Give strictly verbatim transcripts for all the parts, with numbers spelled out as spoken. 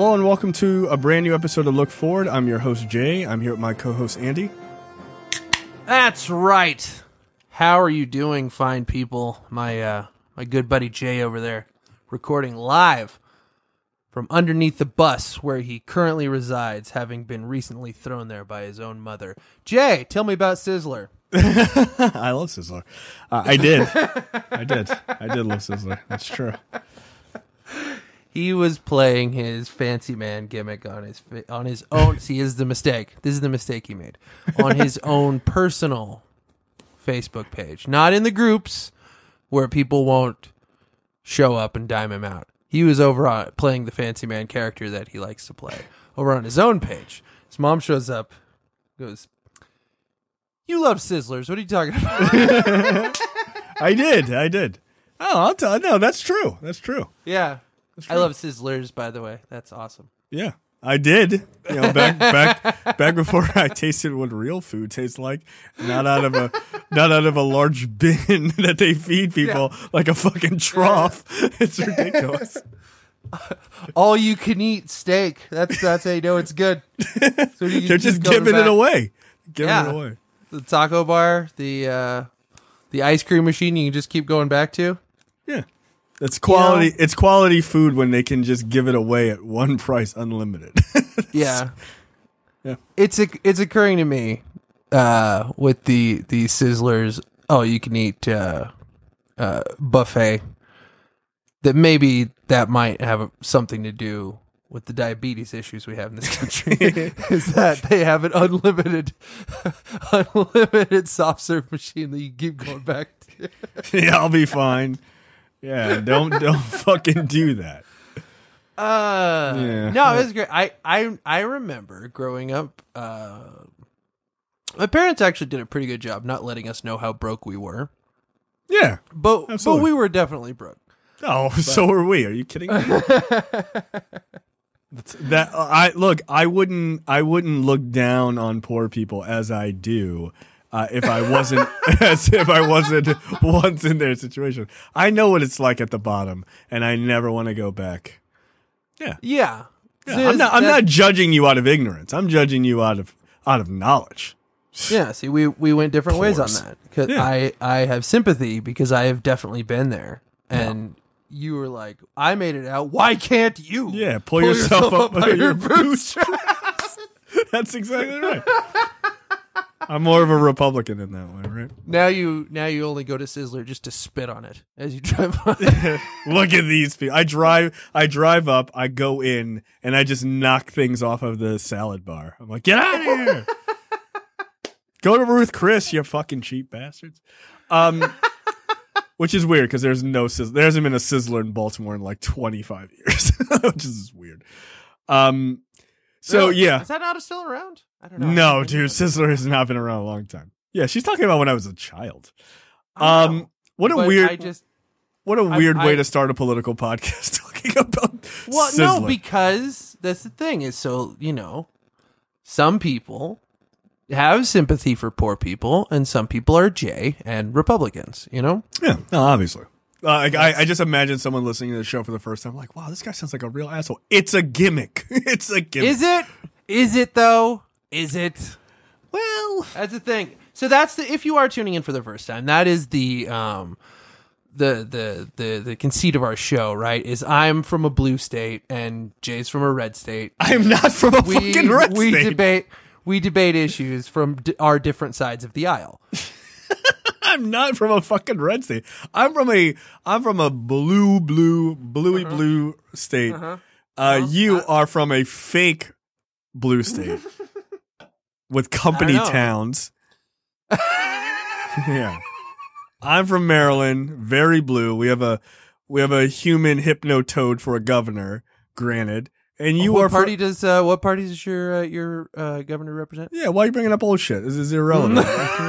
Hello and welcome to a brand new episode of Look Forward. I'm your host, Jay. I'm here with my co-host, Andy. That's right. How are you doing, fine people? My uh, my good buddy Jay over there, recording live from underneath the bus where he currently resides, having been recently thrown there by his own mother. Jay, tell me about Sizzler. I love Sizzler. Uh, I did. I did. I did love Sizzler. That's true. He was playing his fancy man gimmick on his on his own. See, this is the mistake. This is the mistake he made on his own personal Facebook page, not in the groups where people won't show up and dime him out. He was over on playing the fancy man character that he likes to play over on his own page. His mom shows up, goes, "You love Sizzlers. What are you talking about?" I did. I did. Oh, I'll tell. No, that's true. That's true. Yeah. I love Sizzlers, by the way. That's awesome. Yeah, I did. You know, back back back before I tasted what real food tastes like, not out of a not out of a large bin that they feed people yeah. like a fucking trough. Yeah. It's ridiculous. All you can eat steak. That's that's how you know it's good. So you They're just giving back. it away. Giving yeah. it away. The taco bar, the uh, the ice cream machine. You can just keep going back to. Yeah. It's quality. You know, it's quality food when they can just give it away at one price, unlimited. yeah, yeah. It's a, it's occurring to me uh, with the the Sizzlers. Oh, you can eat uh, uh, buffet. That maybe that might have something to do with the diabetes issues we have in this country. Is that they have an unlimited, unlimited soft serve machine that you keep going back to? Yeah, I'll be fine. Yeah, don't don't fucking do that. Uh, yeah. No, it was great. I, I I remember growing up. Uh, my parents actually did a pretty good job not letting us know how broke we were. Yeah, but absolutely. but we were definitely broke. Oh, but. So were we? Are you kidding me? That's, that uh, I look. I wouldn't. I wouldn't look down on poor people as I do. Uh, if I wasn't, as if I wasn't once in their situation, I know what it's like at the bottom, and I never want to go back. Yeah, yeah. yeah. I'm not. I'm not judging you out of ignorance. I'm judging you out of out of knowledge. Yeah. See, we we went different Pores. ways on that because yeah. I I have sympathy because I have definitely been there, and yeah. you were like, I made it out. Why can't you? Yeah, pull, pull yourself, yourself up, up by your bootstraps. That's exactly right. I'm more of a Republican in that way, right? Now you now you only go to Sizzler just to spit on it as you drive on. Look at these people. I drive I drive up, I go in, and I just knock things off of the salad bar. I'm like, get out of here. Go to Ruth Chris, you fucking cheap bastards. Um which is weird because there's no Sizzler. There hasn't been a Sizzler in Baltimore in like twenty-five years. Which is weird. Um So really? yeah. Is that not still around? I don't know. No, dude, Sizzler has not been around a long time. Yeah, she's talking about when I was a child. I Um, know, what a weird, I just, what a weird I, way I, to start a political podcast talking about. Well, Sizzler. no, because that's the thing is so you know, some people have sympathy for poor people, and some people are Jay and Republicans. You know? Yeah, no, obviously. Uh, I, I, I just imagine someone listening to the show for the first time, like, wow, this guy sounds like a real asshole. It's a gimmick. It's a gimmick. Is it? Is it though? Is it? Well, that's the thing. So that's the if you are tuning in for the first time, that is the um the the the the conceit of our show, right? Is I'm from a blue state and Jay's from a red state. I'm not from a we, fucking red we state. We debate we debate issues from d- our different sides of the aisle. I'm not from a fucking red state. I'm from a I'm from a blue blue bluey uh-huh. blue state. Uh-huh. Uh, well, you uh, are from a fake blue state. With company towns. Yeah. I'm from Maryland, very blue. We have a we have a human hypnotoad for a governor, granted. And you what are party from, does uh, what party does your uh, your uh, governor represent? Yeah, why are you bringing up old shit? This is irrelevant.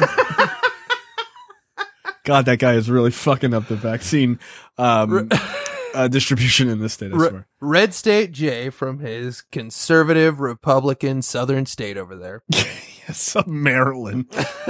God, that guy is really fucking up the vaccine um, uh, distribution in this state, I Re- swear. Red State Jay from his conservative Republican southern state over there. Yes, Maryland.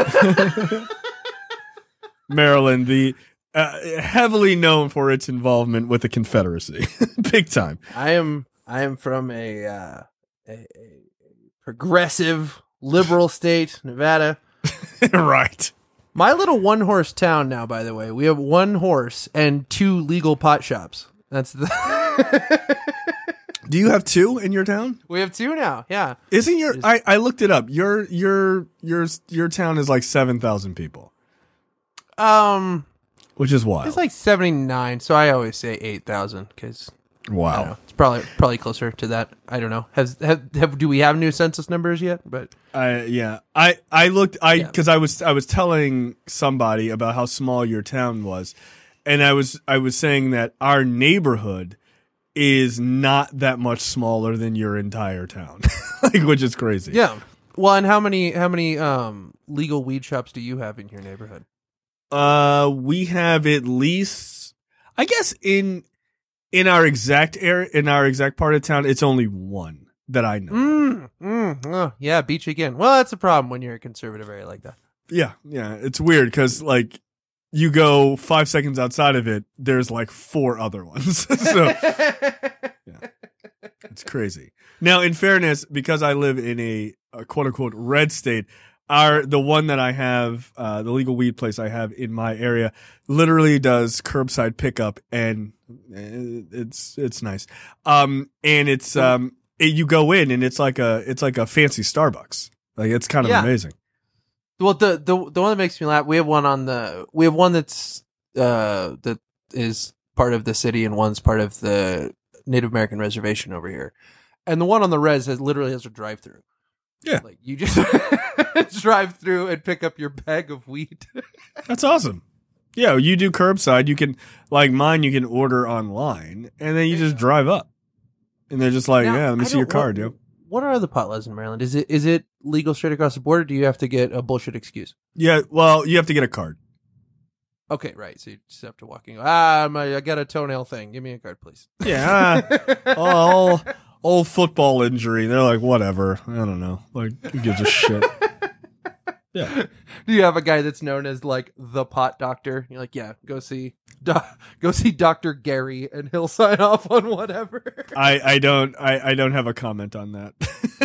Maryland, the uh, heavily known for its involvement with the Confederacy. Big time. I am I am from a, uh, a, a progressive liberal state, Nevada. Right. My little one horse town now, by the way, we have one horse and two legal pot shops. That's the. Do you have two in your town? We have two now. Yeah. Isn't your? I, I looked it up. Your your your your town is like seven thousand people, Um, which is wild. it's like seventy nine, so I always say eight thousand because wow. it's probably probably closer to that. I don't know. Has have, have do we have new census numbers yet? But I yeah. I I looked. I Yeah. because I was I was telling somebody about how small your town was, and I was I was saying that our neighborhood is not that much smaller than your entire town, like, which is crazy. yeah. Well, and how many how many um legal weed shops do you have in your neighborhood? Uh, we have at least, I guess, in in our exact area, in our exact part of town, it's only one that I know. Mm, mm, oh, yeah, beach again. Well, that's a problem when you're a conservative area like that. Yeah, yeah, it's weird because like you go five seconds outside of it, there's like four other ones. So yeah, it's crazy. Now, in fairness, because I live in a, a quote unquote red state, our the one that I have, uh, the legal weed place I have in my area, literally does curbside pickup, and it's it's nice. Um, and it's um, it, you go in and it's like a it's like a fancy Starbucks. Like it's kind of Yeah. amazing. Well, the, the the one that makes me laugh, we have one on the we have one that's uh that is part of the city and one's part of the Native American reservation over here, and the one on the res has literally has a drive through. Yeah, Like you just drive through and pick up your bag of weed. that's awesome. Yeah, you do curbside. You can like mine. You can order online, and then you just drive up, and they're just like, Now, yeah, let me I see your don't- card, what, yo. What are the pot laws in Maryland? Is it is it legal straight across the board? Or do you have to get a bullshit excuse? Yeah, well, you have to get a card. Okay, right. So you just have to walk in. Ah, my, I got a toenail thing. Give me a card, please. Yeah, oh, old football injury. They're like, whatever. I don't know. Like, who gives a shit? Yeah. Do you have a guy that's known as like the pot doctor? You're like, yeah, go see, do- go see Doctor Gary, and he'll sign off on whatever. I, I don't I, I don't have a comment on that.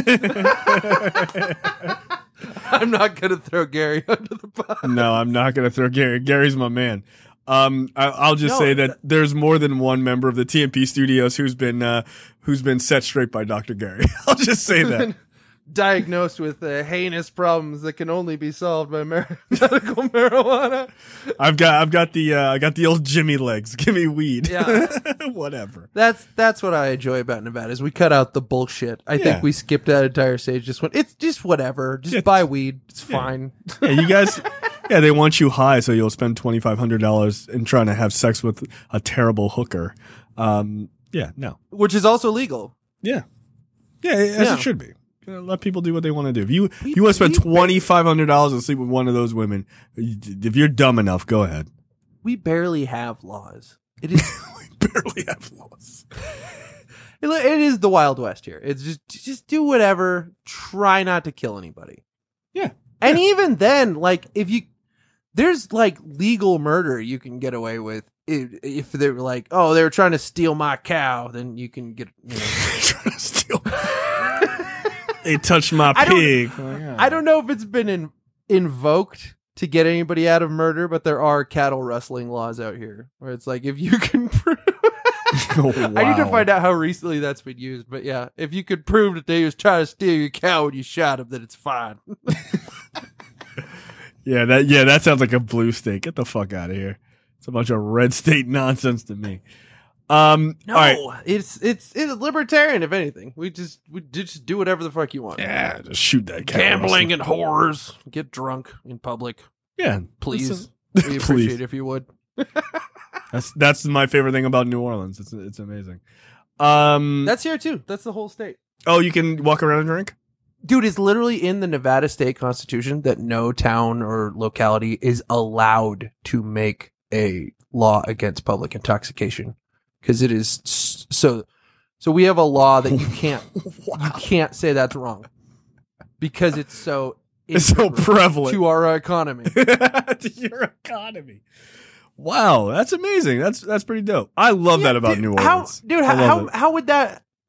I'm not gonna throw Gary under the bus. No, I'm not gonna throw Gary. Gary's my man. Um, I, I'll just No, say that that- there's more than one member of the T M P studios who's been uh, who's been set straight by Doctor Gary. I'll just say that. Diagnosed with uh, heinous problems that can only be solved by mar- medical marijuana. I've got I've got the uh, I got the old Jimmy legs. Give me weed. Yeah. Whatever. That's that's what I enjoy about Nevada is we cut out the bullshit. I Yeah. think we skipped that entire stage. Just went, it's just whatever. Just Yeah. buy weed. It's Yeah. fine. Yeah, you guys. Yeah, they want you high, so you'll spend twenty five hundred dollars in trying to have sex with a terrible hooker. Um, yeah, no. Which is also legal. Yeah, yeah, as Yeah. it should be. You know, let people do what they want to do. If you We- if you want to spend we- twenty five hundred dollars to sleep with one of those women, if you're dumb enough, go ahead. We barely have laws. It is We barely have laws. it it is the Wild West here. It's just just do whatever. Try not to kill anybody. Yeah, And even then, like if you there's like legal murder you can get away with if, if they were like, oh, they were trying to steal my cow, then you can get. You know. trying to steal. They touched my I don't- pig. I don't know if it's been in, invoked to get anybody out of murder, but there are cattle rustling laws out here where it's like if you can prove. Oh, I need to wow. find out how recently that's been used, but yeah, if you could prove that they was trying to steal your cow when you shot him, then it's fine. Yeah, that yeah, that sounds like a blue state. Get the fuck out of here. It's a bunch of red state nonsense to me. Um, No, all right. it's it's it's libertarian. If anything, we just we just do whatever the fuck you want. Yeah, just shoot that cat. Gambling and whores, get drunk in public, Yeah, please. listen. We Please. appreciate it if you would. That's that's my favorite thing about New Orleans. It's it's amazing. Um, That's here too. That's the whole state. oh, you can walk around and drink. Dude, it's literally in the Nevada state constitution that no town or locality is allowed to make a law against public intoxication because it is s- so. So we have a law that you can't you can't say that's wrong because it's so It's so integral prevalent to our economy. to your economy. Wow, that's amazing. That's that's pretty dope. I love that about dude, New how, Orleans. dude, I how love how, it. how would that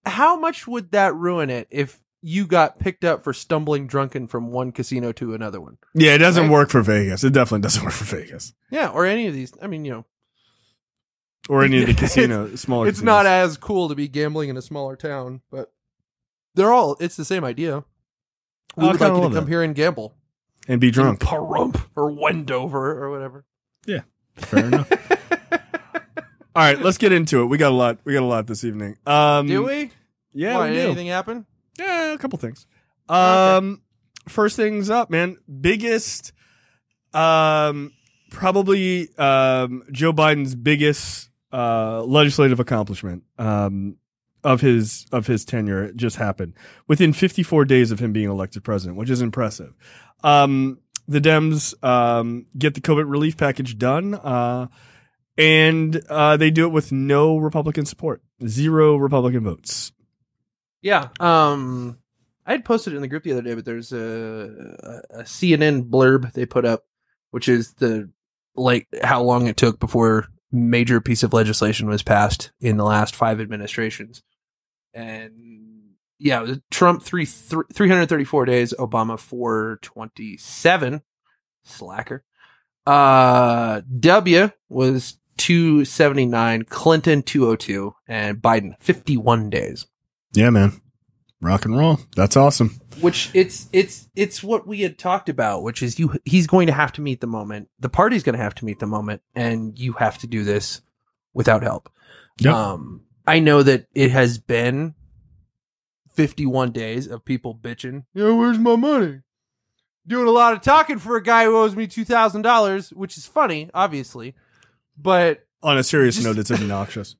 how much would that ruin it if you got picked up for stumbling drunken from one casino to another one? Yeah, it doesn't Right? work for Vegas. It definitely doesn't work for Vegas. Yeah, or any of these. I mean, you know, or any of the casino smaller. it's casinos. not as cool to be gambling in a smaller town, but they're all. It's the same idea. We I would kinda like you love to come that. here and gamble and be drunk. in Pahrump or Wendover or whatever. Yeah, fair enough. All right, let's get into it. We got a lot. We got a lot this evening. Um, Do we? Yeah, Why, we do. anything happen? Yeah, a couple things. Um, first things up, man. Biggest, um, probably um, Joe Biden's biggest uh, legislative accomplishment um, of his of his tenure just happened within fifty-four days of him being elected president, which is impressive. Um, the Dems um, get the COVID relief package done, uh, and uh, they do it with no Republican support, zero Republican votes. Yeah. Um, I had posted it in the group the other day, but there's a, a, a C N N blurb they put up, which is the like how long it took before major piece of legislation was passed in the last five administrations. And yeah, it was Trump three th- three hundred thirty-four days, Obama four twenty-seven, slacker. Uh, W was two seventy-nine, Clinton two oh two, and Biden fifty-one days. Yeah, man. Rock and roll. That's awesome. Which it's it's it's what we had talked about, which is you he's going to have to meet the moment. The party's going to have to meet the moment, and you have to do this without help. Yep. Um, I know that it has been fifty-one days of people bitching. Yeah, where's my money? Doing a lot of talking for a guy who owes me two thousand dollars, which is funny, obviously, but On a serious Just- note, it's obnoxious.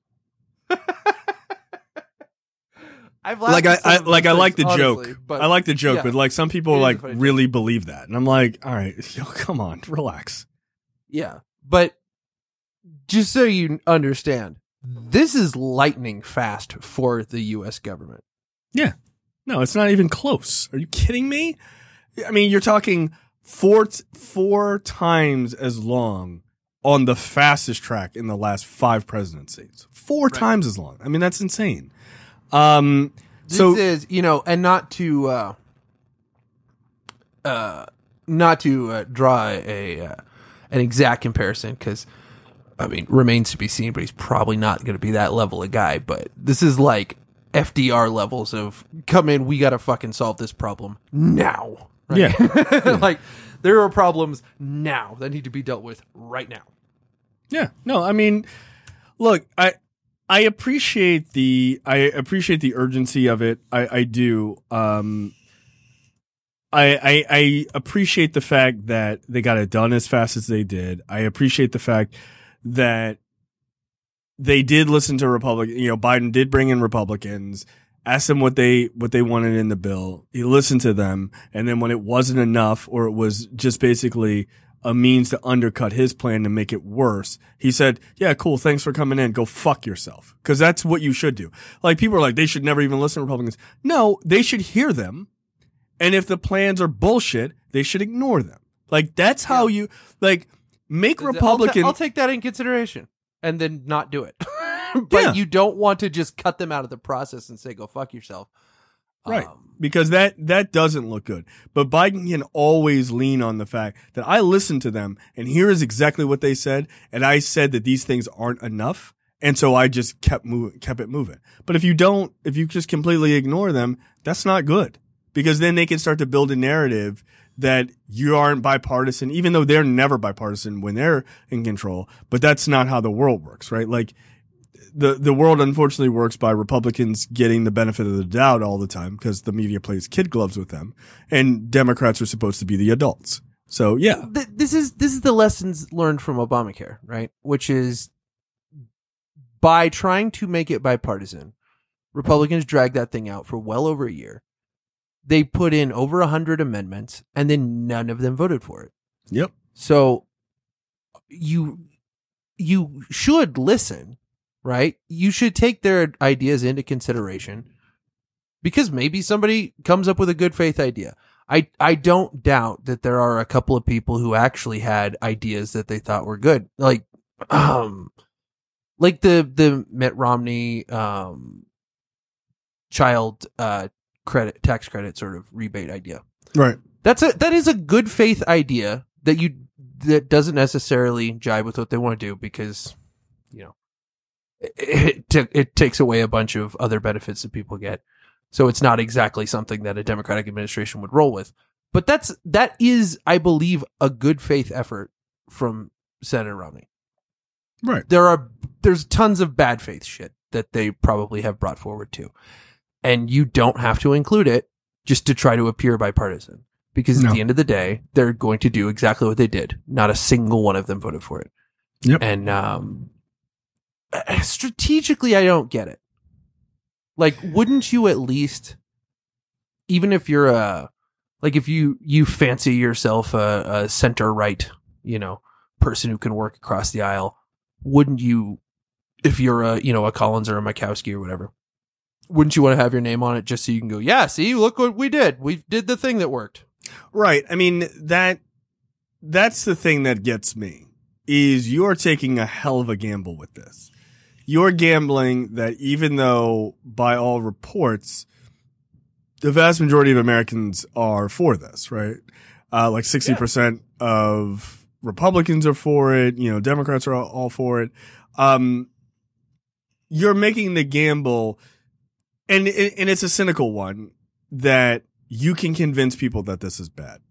I've like I, laughed at I some of like I those like the things, joke. honestly, but I like the joke, yeah. but like some people It is a like funny joke. really believe that, and I'm like, all right, yo, come on, relax. Yeah, but just so you understand, this is lightning fast for the U S government. Yeah, no, it's not even close. Are you kidding me? I mean, you're talking four t- four times as long on the fastest track in the last five presidencies. Four Right. times as long. I mean, that's insane. Um, This so is, you know, and not to, uh, uh, not to uh, draw a uh, an exact comparison, because I mean, remains to be seen, but he's probably not going to be that level of guy. But this is like F D R levels of come in, we got to fucking solve this problem now. Right? Yeah. Like there are problems now that need to be dealt with right now. Yeah, no, I mean, look, I I appreciate the I appreciate the urgency of it. I I do. Um, I I I appreciate the fact that they got it done as fast as they did. I appreciate the fact that they did listen to Republican. You know, Biden did bring in Republicans, asked them what they what they wanted in the bill. He listened to them, and then when it wasn't enough, or it was just basically a means to undercut his plan to make it worse, he said, yeah, cool, thanks for coming in, go fuck yourself. Because that's what you should do. Like, people are like, they should never even listen to Republicans. No, they should hear them, and if the plans are bullshit, they should ignore them. Like, that's how Yeah. you, like, make I'll ta- Republican... I'll take that in consideration and then not do it. But Yeah. you don't want to just cut them out of the process and say, go fuck yourself. Right. Um, Because that, that doesn't look good. But Biden can always lean on the fact that I listened to them, and here is exactly what they said, and I said that these things aren't enough, and so I just kept moving, kept it moving. But if you don't, if you just completely ignore them, that's not good. Because then they can start to build a narrative that you aren't bipartisan, even though they're never bipartisan when they're in control. But that's not how the world works, right? Like, the the world unfortunately works by Republicans getting the benefit of the doubt all the time because the media plays kid gloves with them, and Democrats are supposed to be the adults. So yeah, th- this is this is the lessons learned from Obamacare, right? Which is by trying to make it bipartisan, Republicans dragged that thing out for well over a year. They put in over a hundred amendments, and then none of them voted for it. yep, So you you should listen, right? You should take their ideas into consideration because maybe somebody comes up with a good faith idea. I I don't doubt that there are a couple of people who actually had ideas that they thought were good. Like um like the the Mitt Romney um child uh, credit, tax credit sort of rebate idea. Right. That's a that is a good faith idea that you that doesn't necessarily jibe with what they want to do because, you know, it it, it takes away a bunch of other benefits that people get. So it's not exactly something that a Democratic administration would roll with. But that's that is, I believe, a good faith effort from Senator Romney. Right. There are there's tons of bad faith shit that they probably have brought forward too. And you don't have to include it just to try to appear bipartisan. Because at No. the end of the day, they're going to do exactly what they did. Not a single one of them voted for it. Yep. And um, strategically, I don't get it. Like, wouldn't you at least, even if you're a, like if you, you fancy yourself a, a center right, you know, person who can work across the aisle, wouldn't you, if you're a, you know, a Collins or a Murkowski or whatever, wouldn't you want to have your name on it just so you can go, yeah, see, look what we did. We did the thing that worked. Right. I mean, that, that's the thing that gets me is you're taking a hell of a gamble with this. You're gambling that even though by all reports, the vast majority of Americans are for this, right? Uh, like sixty percent yeah. of Republicans are for it. You know, Democrats are all, all for it. Um, you're making the gamble, and, and it's a cynical one, that you can convince people that this is bad,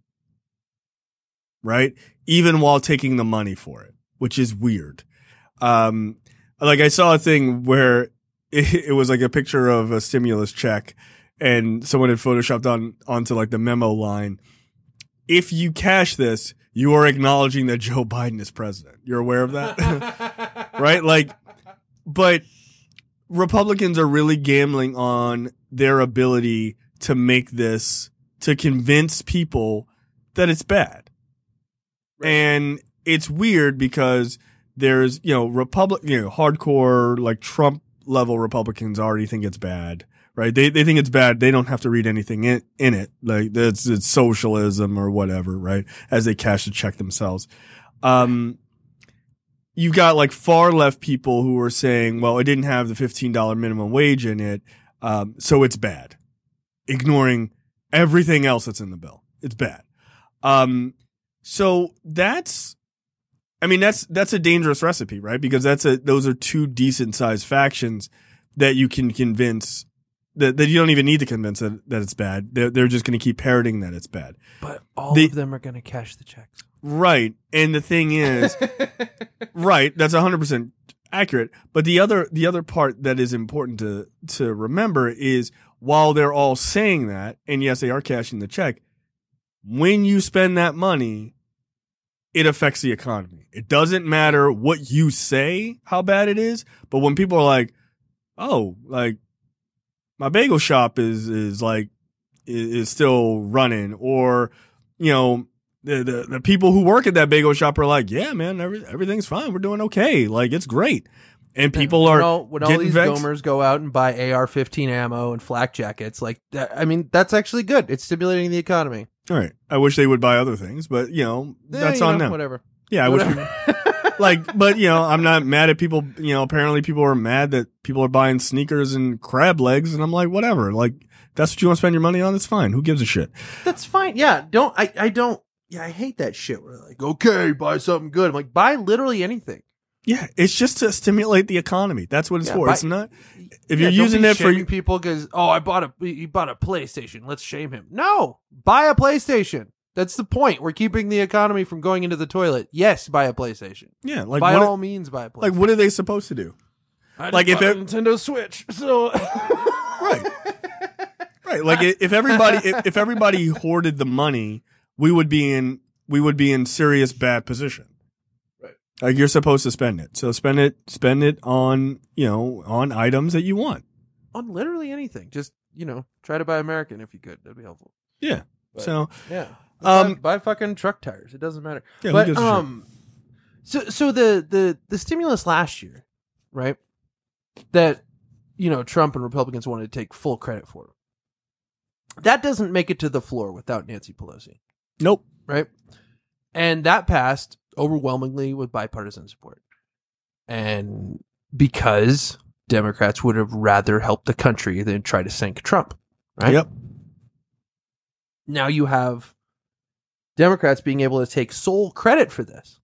right? Even while taking the money for it, which is weird. Um, like I saw a thing where it, it was like a picture of a stimulus check and someone had photoshopped on, onto like the memo line. If you cash this, you are acknowledging that Joe Biden is president. You're aware of that? Right? Like, but Republicans are really gambling on their ability to make this, to convince people that it's bad. Right. And it's weird because there's, you know, Republic, you know, hardcore, like Trump level Republicans already think it's bad, right? They, they think it's bad. They don't have to read anything in, in it. Like it's, it's socialism or whatever, right? As they cash the check themselves. Um, you've got like far left people who are saying, well, it didn't have the fifteen dollars minimum wage in it. Um, so it's bad. Ignoring everything else that's in the bill. It's bad. Um, so that's, I mean, that's, that's a dangerous recipe, right? Because that's a, those are two decent sized factions that you can convince that, that you don't even need to convince that, that it's bad. They're, they're just going to keep parroting that it's bad. But all the, of them are going to cash the checks. Right. And the thing is, right. That's a hundred percent accurate. But the other, the other part that is important to, to remember is while they're all saying that, and yes, they are cashing the check, when you spend that money, it affects the economy. It doesn't matter what you say, how bad it is, but when people are like, oh, like my bagel shop is, is like, is, is still running, or, you know, the, the, the people who work at that bagel shop are like, yeah, man, every, everything's fine. We're doing okay. Like it's great. And people when are all, when all these vexed. gomers go out and buy A R fifteen ammo and flak jackets, like that, I mean, that's actually good. It's stimulating the economy. All right. I wish they would buy other things, but you know, Yeah, that's you on know, them. Whatever. Yeah, I Whatever. wish. We, like, but you know, I'm not mad at people. You know, apparently people are mad that people are buying sneakers and crab legs, and I'm like, whatever. Like, that's what you want to spend your money on. It's fine. Who gives a shit? That's fine. Yeah. Don't. I. I don't. Yeah. I hate that shit. Where like, okay, buy something good. I'm like, buy literally anything. Yeah, it's just to stimulate the economy. That's what it's Yeah, for. buy- It's not. If Yeah, you're don't using be it for, shaming people because oh, I bought a he bought a PlayStation. Let's shame him. No, buy a PlayStation. That's the point. We're keeping the economy from going into the toilet. Yes, buy a PlayStation. yeah, like By what? all means, buy a PlayStation. Like what are they supposed to do? I just like, if bought a it- Nintendo Switch, so Right, right. Like i- if everybody if, if everybody hoarded the money, we would be in we would be in serious bad position. Right. Like you're supposed to spend it, so spend it spend it on you know on items that you want. on literally anything. Just you know, try to buy American if you could. That'd be helpful. Yeah. But, so yeah, Um, buy, buy fucking truck tires. It doesn't matter. Yeah, who but gives a shit? um, so so the the the stimulus last year, right? That you know Trump and Republicans wanted to take full credit for. That doesn't make it to the floor without Nancy Pelosi, nope. right? And that passed overwhelmingly with bipartisan support, and because Democrats would have rather helped the country than try to sink Trump, right? Yep. Now you have Democrats being able to take sole credit for this,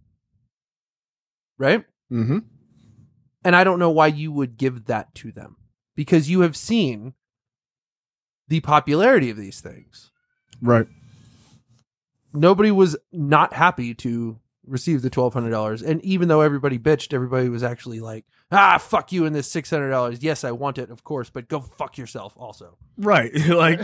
right? Mm-hmm. And I don't know why you would give that to them, because you have seen the popularity of these things. Right. Nobody was not happy to receive the twelve hundred dollars. And even though everybody bitched, everybody was actually like, ah, fuck you and this six hundred dollars. Yes, I want it, of course, but go fuck yourself also. Right. Like,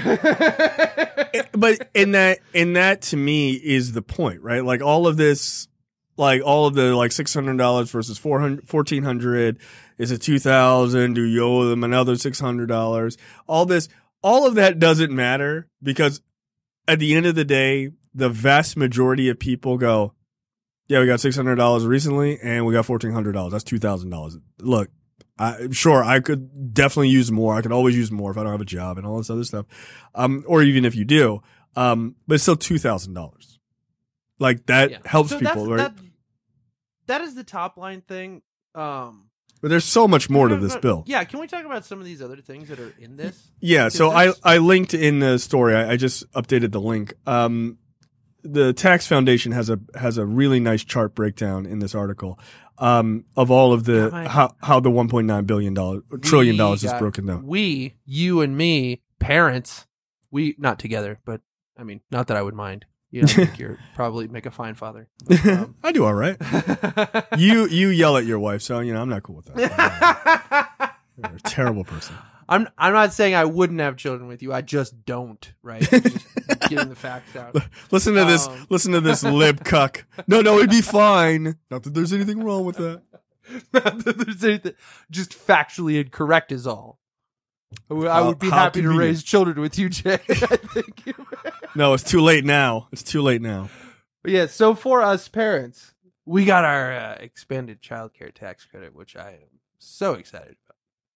but in that, in that to me is the point, right? Like all of this, like all of the like six hundred dollars versus four hundred, fourteen hundred, is it two thousand? Do you owe them another six hundred dollars? All this, all of that doesn't matter, because at the end of the day, the vast majority of people go, yeah, we got six hundred dollars recently and we got fourteen hundred dollars. That's two thousand dollars. Look, I, sure, I could definitely use more. I could always use more if I don't have a job and all this other stuff. Um, or even if you do. Um, but it's still two thousand dollars. Like that Yeah. helps So people, that's- right? That, that is the top line thing. Um, But there's so much more to Can we this talk bill. about- Yeah, can we talk about some of these other things that are in this? Yeah, Because so I, there's- I linked in the story. I, I just updated the link. Um, the Tax Foundation has a has a really nice chart breakdown in this article um, of all of the God. how how the one point nine billion dollars trillion We dollars is got- broken down. We, you and me, parents, we not together, but I mean, not that I would mind. You know, I think you're probably make a fine father. But, um, I do all right. You you yell at your wife, so you know I'm not cool with that. You're a terrible person. I'm I'm not saying I wouldn't have children with you. I just don't. Right? Just getting the facts out. Listen to this. Um. Listen to this lib cuck. No, no, it'd be fine. Not that there's anything wrong with that. Not that there's anything, just factually incorrect is all. I would- I How- would be how happy to convenient. raise children with you, Jay. I think. No, it's too late now. It's too late now. But yeah, so for us parents, we got our uh, expanded child care tax credit, which I am so excited about.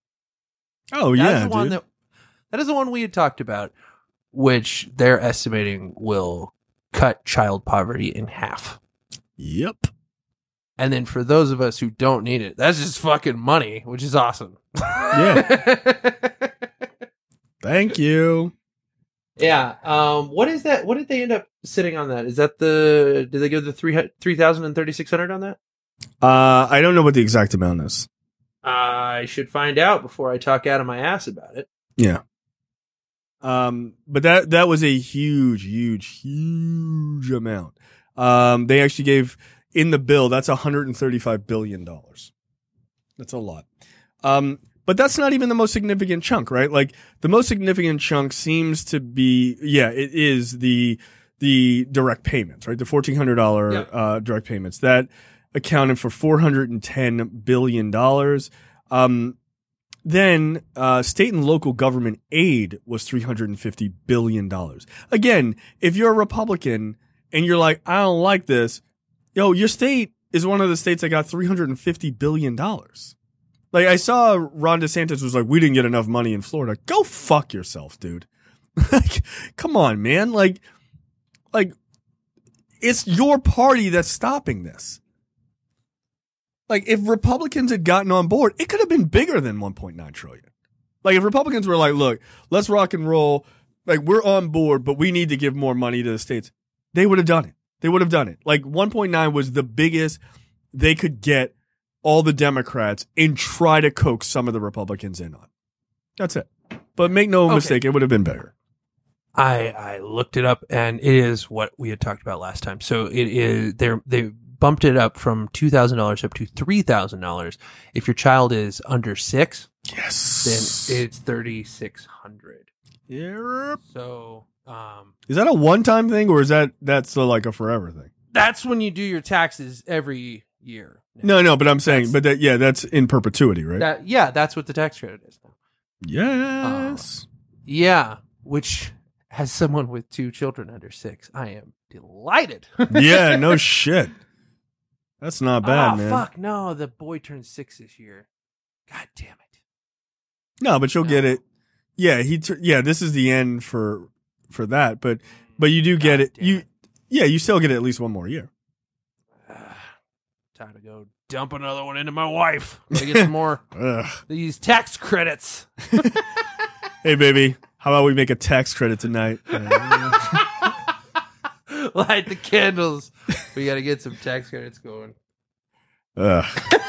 Oh That is yeah, the one dude. that that is the one we had talked about, which they're estimating will cut child poverty in half. Yep. And then for those of us who don't need it, that's just fucking money, which is awesome. Yeah. Thank you. Yeah. Um. What is that? What did they end up sitting on that? Is that the? Did they go the three three thousand and thirty six hundred on that? Uh, I don't know what the exact amount is. I should find out before I talk out of my ass about it. Yeah. Um, but that that was a huge, huge, huge amount. Um, they actually gave in the bill. That's one hundred thirty-five billion dollars. That's a lot. Um, but that's not even the most significant chunk, right? Like the most significant chunk seems to be, yeah, it is the the direct payments, right? The fourteen hundred dollar Yeah. uh, direct payments that accounted for four hundred ten billion dollars. Um, then uh, state and local government aid was three hundred fifty billion dollars. Again, if you're a Republican and you're like, I don't like this, yo, your state is one of the states that got three hundred fifty billion dollars. Like I saw Ron DeSantis was like, we didn't get enough money in Florida. Go fuck yourself, dude. Like, come on, man. Like, like it's your party that's stopping this. Like if Republicans had gotten on board, it could have been bigger than one point nine trillion. Like if Republicans were like, look, let's rock and roll. Like we're on board, but we need to give more money to the states. They would have done it. They would have done it. Like one point nine was the biggest they could get all the Democrats and try to coax some of the Republicans in on. That's it. But make no Okay. mistake, it would have been bigger. I I looked it up, and it is what we had talked about last time. So it is they they bumped it up from two thousand dollars up to three thousand dollars. If your child is under six, Yes. then it's thirty six hundred. Yep. So um, Is that a one-time thing or is that that's a, like a forever thing? that's when you do your taxes every year. No, no, but I'm saying, That's- but that yeah, that's in perpetuity, right? That yeah, that's what the tax credit is now. Yes. Yeah, which as someone with two children under six, I am delighted. Yeah, no shit. That's not bad, Ah, man. fuck no, the boy turned six this year. God damn it. No, but you'll No. get it. Yeah, he. Tur- yeah, this is the end for for that, but but you do get God it. damn You it. yeah, you still get it at least one more year. Ah, time to go dump another one into my wife. Gotta get some more Ugh. these tax credits. Hey, baby, how about we make a tax credit tonight? Uh, Light the candles. We got to get some tax credits going. ugh.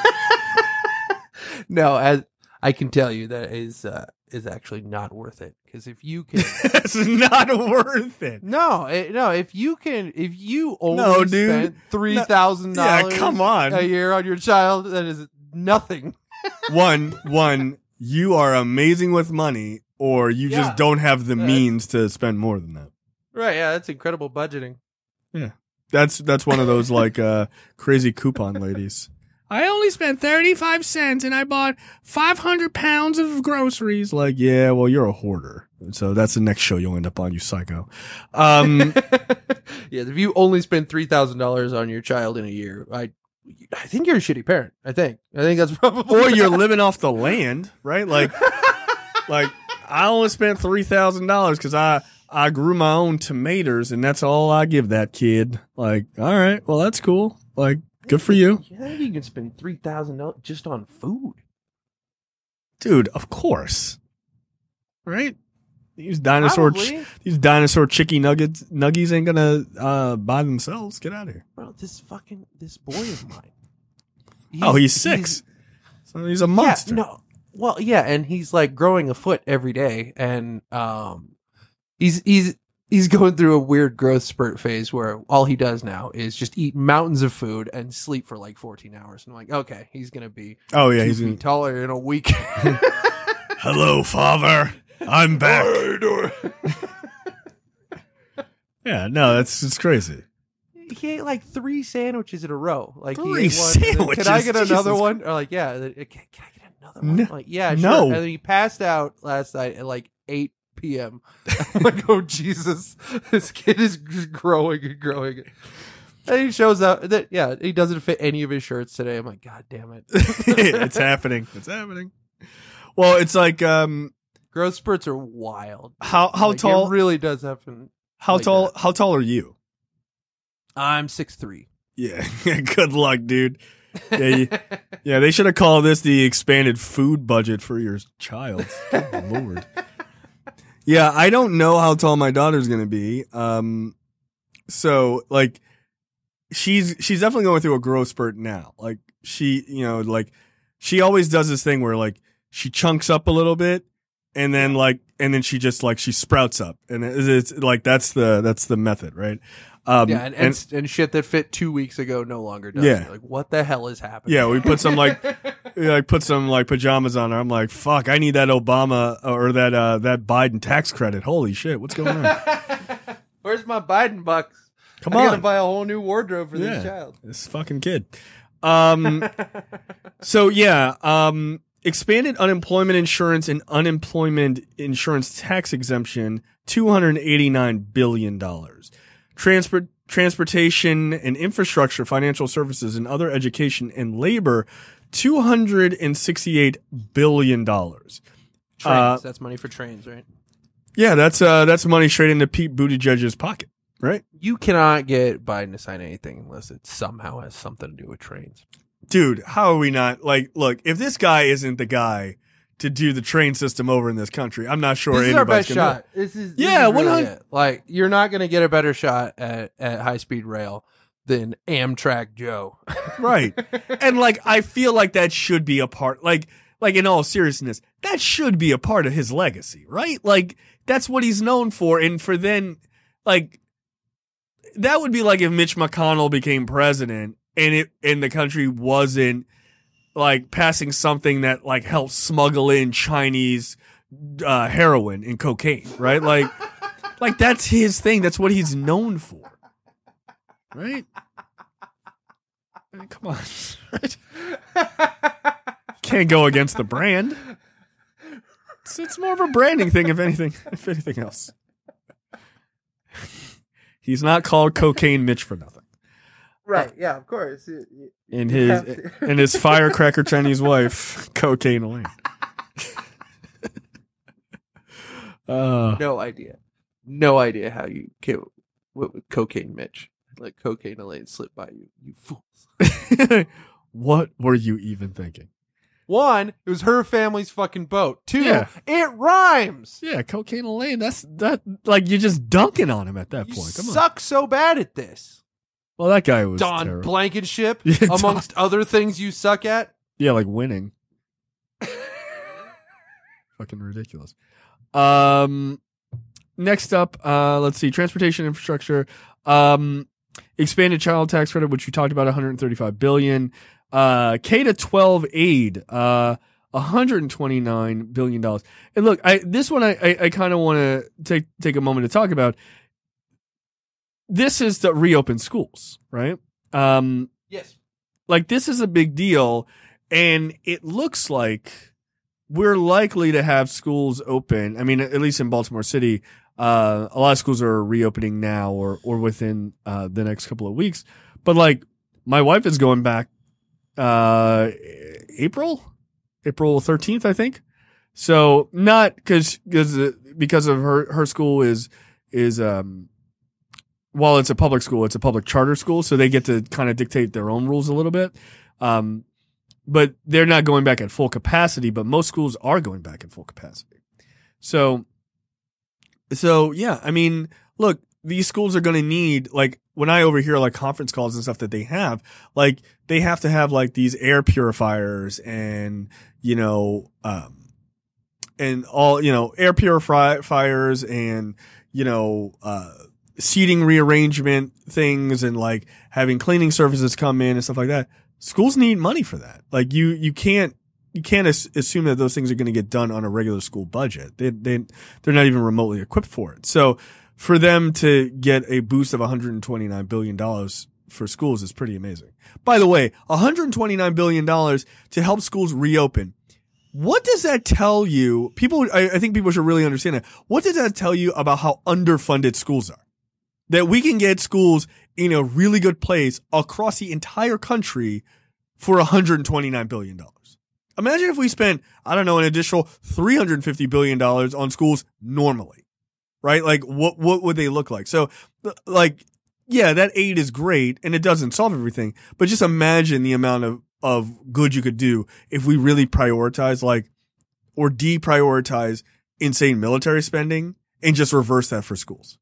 No, as I can tell you, that is uh, is actually not worth it. Because if you can, It's not worth it. no, it, no, if you can, if you only No, dude. spent three thousand dollars, Yeah, come on. a year on your child, that is nothing. One, one, you are amazing with money, or you Yeah. just don't have the Uh, means to spend more than that. Right? Yeah, that's incredible budgeting. Yeah, that's that's one of those like uh, crazy coupon ladies. I only spent thirty-five cents and I bought five hundred pounds of groceries. Like, yeah, well, you're a hoarder. So that's the next show you'll end up on, you psycho. Um, Yeah, if you only spend three thousand dollars on your child in a year, I, I think you're a shitty parent. I think, I think that's probably. or you're living off the land, right? Like, like I only spent three thousand dollars because I I grew my own tomatoes and that's all I give that kid. Like, all right, well, that's cool. Like, good for you, I think you can spend three thousand dollars just on food. dude. Of course, right? These dinosaur, ch- Probably. these dinosaur chicky nuggets, nuggies ain't gonna uh, buy themselves. Get out of here. Bro, this fucking this boy of mine. oh, he's six. so he's a monster. Yeah, no. Well, yeah, and he's like growing a foot every day, and um, he's he's he's going through a weird growth spurt phase where all he does now is just eat mountains of food and sleep for like fourteen hours. And I'm like, okay, he's gonna be Oh yeah, two he's feet gonna. taller in a week. Hello, father. I'm back. Yeah, no, that's it's crazy. He ate like three sandwiches in a row. Like Three he ate one, and then, sandwiches? Can I get another Jesus. one? Or like, yeah, can, can I get another one? No. Like, yeah, sure. No. And then he passed out last night at like eight p.m. I'm like, oh Jesus, this kid is just growing and growing. And he shows up. That yeah, he doesn't fit any of his shirts today. I'm like, God damn it, It's happening. It's happening. Well, it's like um, growth spurts are wild. how how Like, tall? It really does happen. how like tall? that. How tall are you? I'm six three. Yeah, good luck, dude. Yeah, you, yeah. They should have called this the expanded food budget for your child. Good Lord. Yeah, I don't know how tall my daughter's gonna be. Um, so like, she's she's definitely going through a growth spurt now. Like she, you know, like she always does this thing where like she chunks up a little bit, and then like, and then she just like she sprouts up, and it's, it's like that's the that's the method, right? Um, Yeah, and, and, and shit that fit two weeks ago no longer does. Yeah. You're like, what the hell is happening? Yeah, we put some like, we, like put some like pajamas on her. I'm like, fuck, I need that Obama or that uh that Biden tax credit. Holy shit, what's going on? Where's my Biden bucks? Come I gotta on, buy a whole new wardrobe for Yeah. this child. this fucking kid. Um, so yeah, um, expanded unemployment insurance and unemployment insurance tax exemption, two hundred eighty-nine billion dollars. Transport, transportation and infrastructure, financial services, and other education and labor, two hundred sixty-eight billion dollars. Trains. Uh, That's money for trains, right? Yeah, that's uh, that's money straight into Pete Buttigieg's pocket, right? You cannot get Biden to sign anything unless it somehow has something to do with trains. Dude, how are we not like? Look, if this guy isn't the guy to do the train system over in this country, I'm not sure This is our anybody's best gonna. shot. This is this Yeah, is really one hundred it. Like you're not gonna get a better shot at, at high speed rail than Amtrak Joe. Right. And like I feel like that should be a part like like in all seriousness, that should be a part of his legacy, right? Like that's what he's known for. And for then like that would be like if Mitch McConnell became president and it and the country wasn't like passing something that like helped smuggle in Chinese uh, heroin and cocaine, right? Like like that's his thing. That's what he's known for. Right? I mean, come on. Right? Can't go against the brand. It's, it's more of a branding thing, if anything, if anything else. He's not called Cocaine Mitch for nothing. Right? Yeah, of course. And his and his firecracker Chinese wife, Cocaine Elaine. uh, No idea. No idea how you get with cocaine Mitch. Let Cocaine Elaine slip by you, you fools. What were you even thinking? One, it was her family's fucking boat. Two, Yeah. it rhymes. Yeah, Cocaine Elaine. That's that. Like you're just dunking on him at that You point. Come on. suck so bad at this. Well, that guy was Don terrible. Blankenship, Yeah, Don- amongst other things you suck at. Yeah, like winning. Fucking ridiculous. Um, next up, uh, let's see, transportation infrastructure, um, expanded child tax credit, which we talked about, one hundred thirty-five billion dollars. Uh, K to twelve aid, uh, one hundred twenty-nine billion dollars. And look, I this one I I, I kind of want to take take a moment to talk about. This is to reopen schools, right? Um, Yes. like this is a big deal, and it looks like we're likely to have schools open. I mean, at least in Baltimore City, uh, a lot of schools are reopening now or or within uh, the next couple of weeks. But like, my wife is going back uh, April, April thirteenth, I think. So not because because because of her her school is is um. While it's a public school, it's a public charter school, so they get to kind of dictate their own rules a little bit. Um, but they're not going back at full capacity, but most schools are going back at full capacity. So, so yeah, I mean, look, these schools are going to need, like, when I overhear like conference calls and stuff that they have, like, they have to have like these air purifiers and, you know, um, and all, you know, air purifiers and, you know, uh, seating rearrangement things and like having cleaning services come in and stuff like that. Schools need money for that. Like you, you can't, you can't as- assume that those things are going to get done on a regular school budget. They, they, they're not even remotely equipped for it. So for them to get a boost of one hundred twenty-nine billion dollars for schools is pretty amazing. By the way, one hundred twenty-nine billion dollars to help schools reopen. What does that tell you? People, I, I think people should really understand that. What does that tell you about how underfunded schools are? That we can get schools in a really good place across the entire country for one hundred twenty-nine billion dollars. Imagine if we spent, I don't know, an additional three hundred fifty billion dollars on schools normally, right? Like what, what would they look like? So like, yeah, that aid is great and it doesn't solve everything, but just imagine the amount of, of good you could do if we really prioritize like, or deprioritize insane military spending and just reverse that for schools.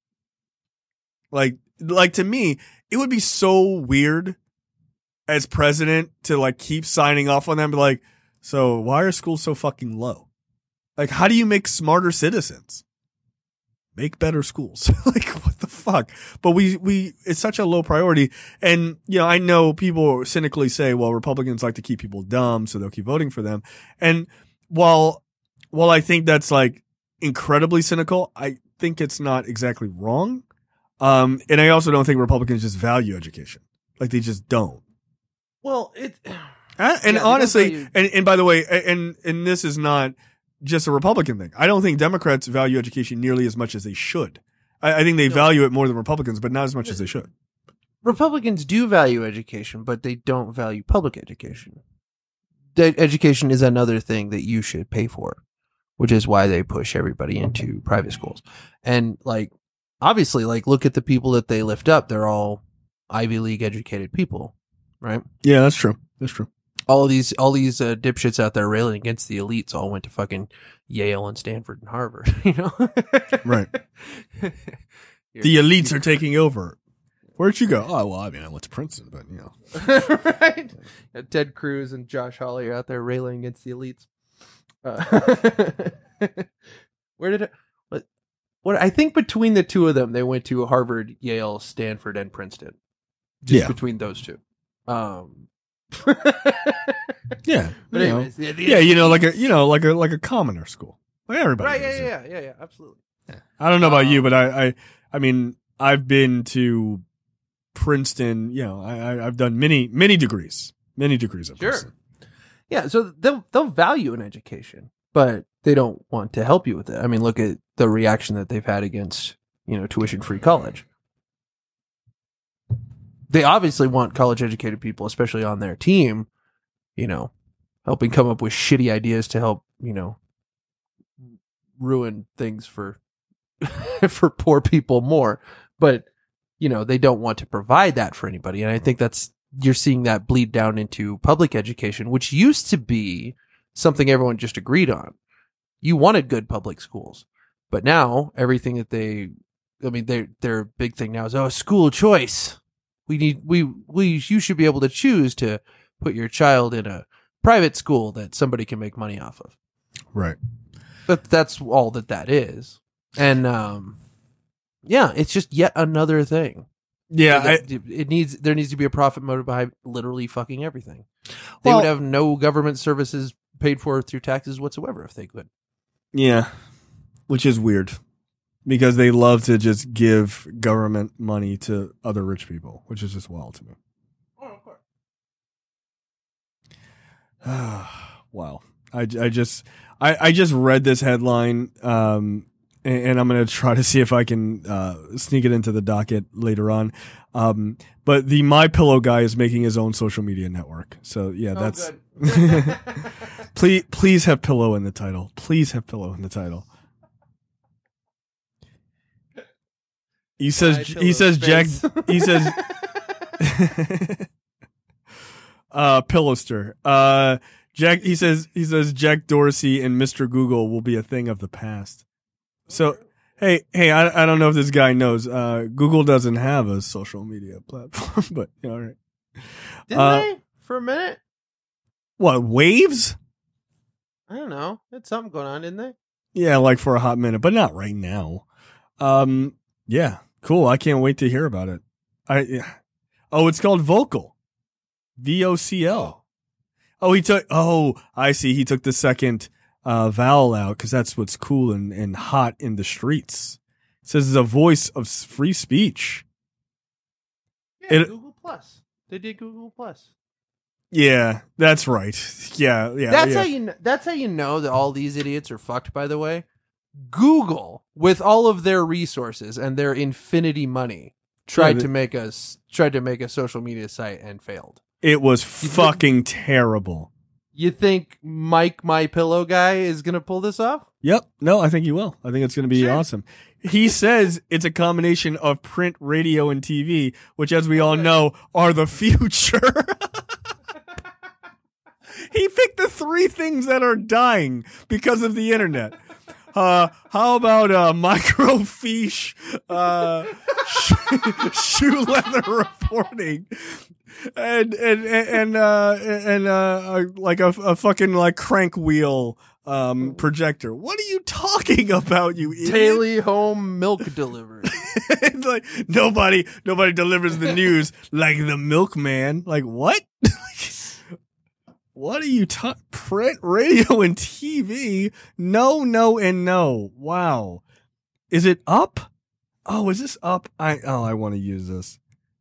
Like, like to me, it would be so weird as president to like keep signing off on them. But like, so why are schools so fucking low? Like, how do you make smarter citizens? Make better schools. Like, what the fuck? But we, we, it's such a low priority. And, you know, I know people cynically say, well, Republicans like to keep people dumb, so they'll keep voting for them. And while, while I think that's like incredibly cynical, I think it's not exactly wrong. Um, and I also don't think Republicans just value education. Like they just don't. Well, it, Uh, and Yeah, honestly, value- and, and by the way, and, and this is not just a Republican thing. I don't think Democrats value education nearly as much as they should. I, I think they No. value it more than Republicans, but not as much as they should. Republicans do value education, but they don't value public education. The education is another thing that you should pay for, which is why they push everybody into private schools. And like, obviously, like, look at the people that they lift up. They're all Ivy League educated people, right? Yeah, that's true. That's true. All of these, all these uh, dipshits out there railing against the elites all went to fucking Yale and Stanford and Harvard, you know? Right. The elites are taking over. Where'd you go? Oh, well, I mean, I went to Princeton, but you know. Right? Yeah, Ted Cruz and Josh Hawley are out there railing against the elites. Uh, where did it? What? What? I think between the two of them, they went to Harvard, Yale, Stanford, and Princeton. Just Yeah. between those two. Um. Yeah. But you know. anyways, yeah, the- Yeah, you know, like a, you know, like a, like a commoner school. Like everybody. right? Yeah, goes yeah, there. yeah, yeah, yeah, absolutely. I don't know about you, Um, but I, I, I mean, I've been to Princeton. You know, I, I I've done many, many degrees, many degrees at Sure. Princeton. Yeah, so they'll they'll value an education, but they don't want to help you with it. I mean, look at the reaction that they've had against, you know, tuition-free college. They obviously want college-educated people, especially on their team, you know, helping come up with shitty ideas to help, you know, ruin things for for poor people more. But you know, they don't want to provide that for anybody. And I think that's, you're seeing that bleed down into public education, which used to be something everyone just agreed on. You wanted good public schools, but now everything that they, I mean, their their big thing now is, oh, school choice. We need, we, we, you should be able to choose to put your child in a private school that somebody can make money off of. Right. But that's all that that is. And, um, yeah, it's just yet another thing. Yeah. So I, it needs, there needs to be a profit motive behind literally fucking everything. They well, would have no government services paid for through taxes whatsoever if they could. Yeah. Which is weird. Because they love to just give government money to other rich people, which is just wild to me. Oh, of course. Wow. I, I just I, I just read this headline, um, and, and I'm going to try to see if I can uh, sneak it into the docket later on. Um, but the My Pillow guy is making his own social media network. So yeah, Oh, that's good. please please have pillow in the title. Please have pillow in the title. He says My he says Jack space. he says uh Pillowster. Uh Jack he says he says Jack Dorsey and Mister Google will be a thing of the past. So hey hey I I don't know if this guy knows. Uh Google doesn't have a social media platform, but you know, all right. Didn't Uh, they? For a minute? What, Waves? I don't know. Had something going on, didn't they? Yeah, like for a hot minute, but not right now. Um yeah, cool. I can't wait to hear about it. I yeah. Oh, it's called Vocal. V O C L. Oh, he took, oh, I see. He took the second uh, vowel out because that's what's cool and, and hot in the streets. It says it's a voice of s- free speech. Yeah, It- Google Plus. They did Google Plus. Yeah, that's right. Yeah, yeah. That's yeah. how you. Kn- that's how you know that all these idiots are fucked. By the way, Google, with all of their resources and their infinity money, tried Yeah, they- to make us tried to make a social media site and failed. It was fucking terrible. You think Mike, my pillow guy, is gonna pull this off? Yep. No, I think he will. I think it's going to be Sure. awesome. He says it's a combination of print, radio, and T V, which, as we all know, are the future. He picked the three things that are dying because of the internet. Uh, how about uh, microfiche, uh, shoe, shoe leather reporting, and and and uh, and uh, like a, a fucking like crank wheel um, projector? What are you talking about, you idiot? Daily home milk delivery. It's like nobody nobody delivers the news like the milkman. Like what? What are you talking? Print, radio, and T V? No, no, and no. Wow. Is it up? Oh, is this up? I oh, I want to use this.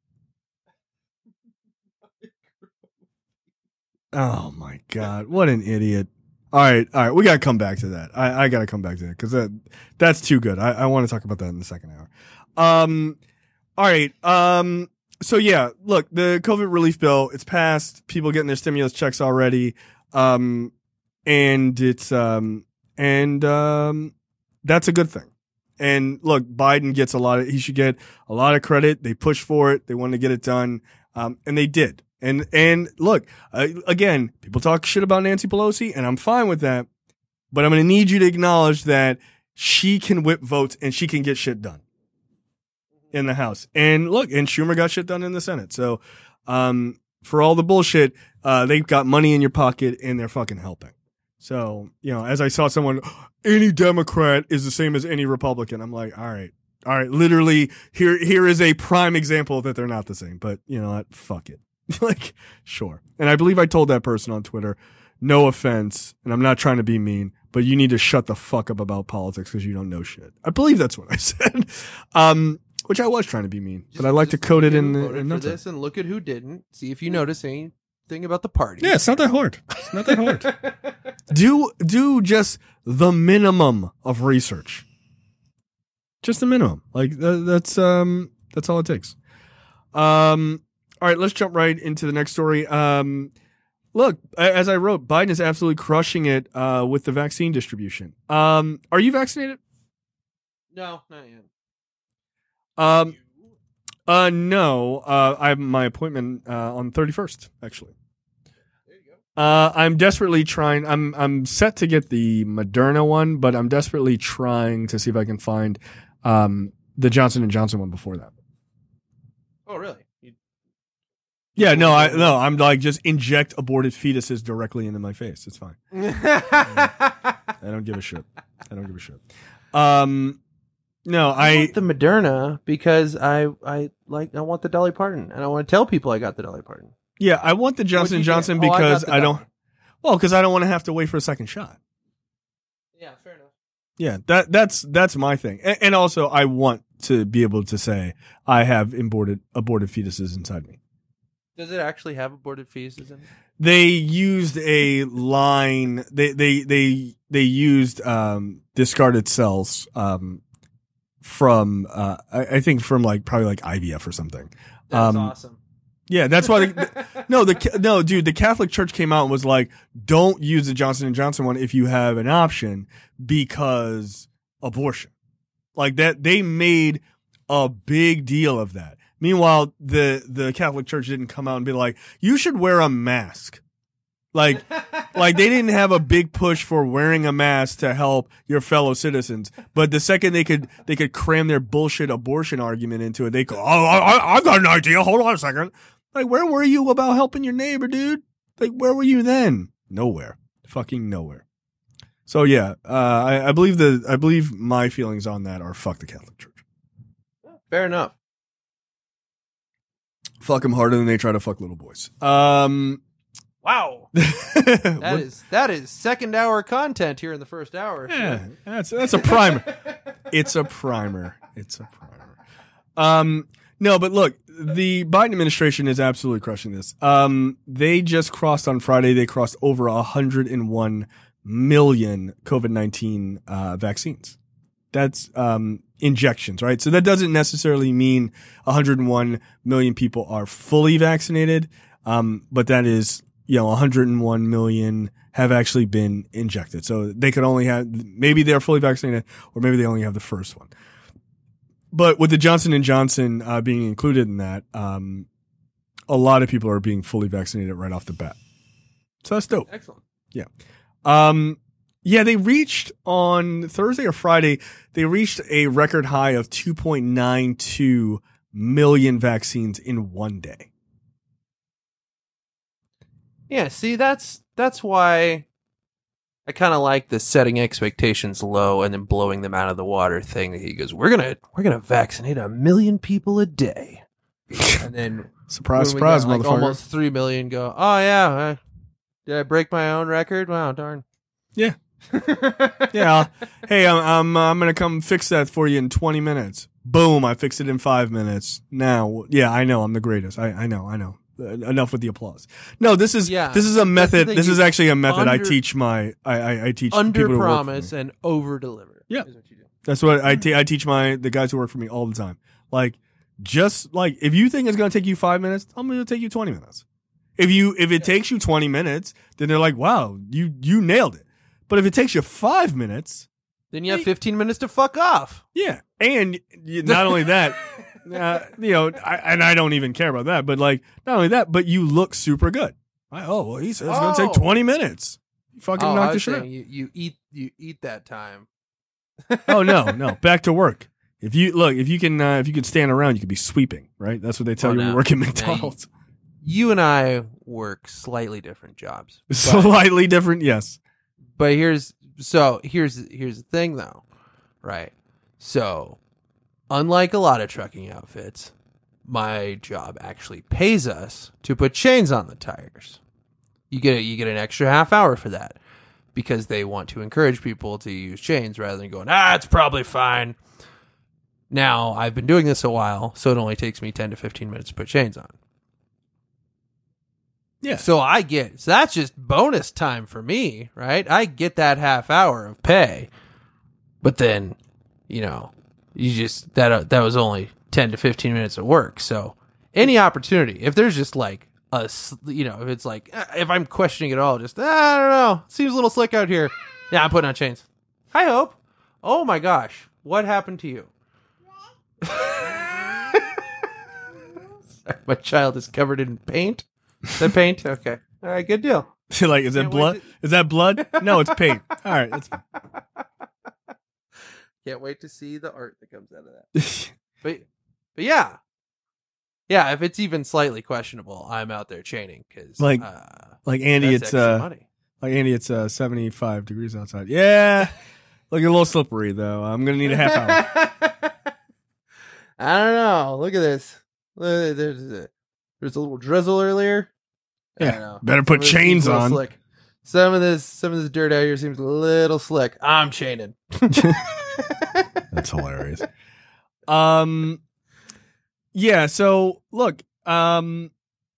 Oh my God, what an idiot! All right, all right, we gotta come back to that. I, I gotta come back to that because that that's too good. I, I want to talk about that in the second hour. Um, all right. Um, so yeah, look, the COVID relief bill, it's passed. People getting their stimulus checks already. Um, and it's um, and um, that's a good thing. And look, Biden gets a lot of, he should get a lot of credit. They pushed for it. They wanted to get it done. Um, and they did. And, and look, uh, again, people talk shit about Nancy Pelosi and I'm fine with that, but I'm going to need you to acknowledge that she can whip votes and she can get shit done in the House. And look, and Schumer got shit done in the Senate. So, um, for all the bullshit, uh, they've got money in your pocket and they're fucking helping. So, you know, as I saw someone, any Democrat is the same as any Republican. I'm like, all right, all right. Literally, here, here is a prime example that they're not the same. But you know what? Fuck it. Like, sure. And I believe I told that person on Twitter, no offense, and I'm not trying to be mean, but you need to shut the fuck up about politics because you don't know shit. I believe that's what I said. Um, which I was trying to be mean, but I like to Just code look it at in who the voted in for notes. this and look at who didn't. See if you notice anything about the party. Yeah, it's not that hard. It's not that hard. do do just the minimum of research. Just the minimum. Like th- that's um that's all it takes. Um all right, let's jump right into the next story. Um look, a- as I wrote, Biden is absolutely crushing it uh with the vaccine distribution. Um are you vaccinated? No, not yet. Um Uh, no. Uh, I have my appointment uh, on thirty-first, actually. There you go. Uh, I'm desperately trying. I'm I'm set to get the Moderna one, but I'm desperately trying to see if I can find um, the Johnson and Johnson one before that. Oh, really? You, Yeah, no, I no, I'm like just inject aborted fetuses directly into my face. It's fine. I don't give a shit. I don't give a shit. Um, no, I I want the Moderna because I I like I want the Dolly Parton and I want to tell people I got the Dolly Parton. yeah, I want the Johnson and What'd you Johnson get? Oh, I got because the I don't. Dolly. Well, because I don't want to have to wait for a second shot. Yeah, fair enough. Yeah, that that's that's my thing, and, and also I want to be able to say I have aborted aborted fetuses inside me. Does it actually have aborted fetuses in it? They used a line. They they they they used um, discarded cells um, from uh, I, I think from like probably like I V F or something. That's Um, awesome. Yeah, that's why. The, no, the no, dude. The Catholic Church came out and was like, "Don't use the Johnson and Johnson one if you have an option because abortion." Like that, they made a big deal of that. Meanwhile, the the Catholic Church didn't come out and be like, "You should wear a mask." Like, like they didn't have a big push for wearing a mask to help your fellow citizens. But the second they could they could cram their bullshit abortion argument into it, they go, "Oh, I, I've got an idea. Hold on a second. Like, where were you about helping your neighbor, dude? Like, where were you then? Nowhere. Fucking nowhere." So yeah, uh, I, I believe the I believe my feelings on that are fuck the Catholic Church. Fair enough. Fuck them harder than they try to fuck little boys. Um, Wow. That is that is second hour content here in the first hour. yeah, that's that's a primer. It's a primer. It's a primer. Um, no, but look, the Biden administration is absolutely crushing this. Um, they just crossed on Friday. They crossed over one hundred one million COVID nineteen uh, vaccines. That's um, injections, right? So that doesn't necessarily mean one hundred one million people are fully vaccinated, um, but that is, you know, one hundred one million have actually been injected. So they could only have, maybe they're fully vaccinated or maybe they only have the first one. But with the Johnson and Johnson uh, being included in that, um, a lot of people are being fully vaccinated right off the bat. So that's dope. Excellent. Yeah. Um, yeah, they reached on Thursday or Friday, they reached a record high of two point nine two million vaccines in one day. Yeah, see, that's that's why I kind of like the setting expectations low and then blowing them out of the water thing. He goes, "We're gonna we're gonna vaccinate a million people a day," and then Surprise, when we surprise, got, like, motherfucker. almost three million go. Oh yeah, uh, did I break my own record? Wow, darn. Yeah. Yeah. Hey, I'm I'm I'm gonna come fix that for you in twenty minutes. Boom! I fixed it in five minutes. Now, yeah, I know I'm the greatest. I I know I know. Uh, enough with the applause. No, this is Yeah, this is a method. thing, This you is actually a method I under- teach my I I, I teach Under people who work for promise me. and over deliver. Yeah. is what you do. That's what I te- I teach my the guys who work for me all the time. Like, just like if you think it's gonna take you five minutes, I'm gonna take you twenty minutes. If you if it takes you twenty minutes, then they're like, wow, you you nailed it. But if it takes you five minutes, Then you have fifteen minutes to fuck off. yeah, and you, not only that, uh, you know, I, and I don't even care about that, but like not only that, but you look super good. I, oh, well, he said it's gonna take Oh. twenty minutes. You fucking Oh, I knock the was shit out. saying you, you eat you eat that time. Oh no, no, back to work. If you look, if you can, uh, if you can stand around, you could be sweeping, right? That's what they tell Oh, you when no. you work at Now you- McDonald's. You and I work slightly different jobs. But, Slightly different, yes. but here's so here's here's the thing though, right? So, unlike a lot of trucking outfits, my job actually pays us to put chains on the tires. You get a, you get an extra half hour for that because they want to encourage people to use chains rather than going, ah, it's probably fine. Now, I've been doing this a while, so it only takes me ten to fifteen minutes to put chains on. Yeah. So I get, so that's just bonus time for me, right? I get that half hour of pay, but then, you know, you just, that, uh, that was only ten to fifteen minutes of work. So any opportunity, if there's just like a, s- you know, if it's like, uh, if I'm questioning it all, just, ah, I don't know, seems a little slick out here. Yeah, I'm putting on chains. Hi, Hope. Oh my gosh. What happened to you? My child is covered in paint. Is that paint? Okay. All right, good deal. Like, is that blood? To... Is that blood? No, it's paint. All right, that's fine. Can't wait to see the art that comes out of that. but, but yeah. Yeah, if it's even slightly questionable, I'm out there chaining because like, uh, like Andy, it's uh, money. like Andy, it's uh, seventy-five degrees outside. Yeah, like a little slippery though. I'm gonna need a half hour. I don't know. Look at this. Look, there's a, there's a little drizzle earlier. Yeah, better put chains on. Slick. Some of this, some of this dirt out here seems a little slick. I'm chaining. That's hilarious. Um. Yeah, so look, um,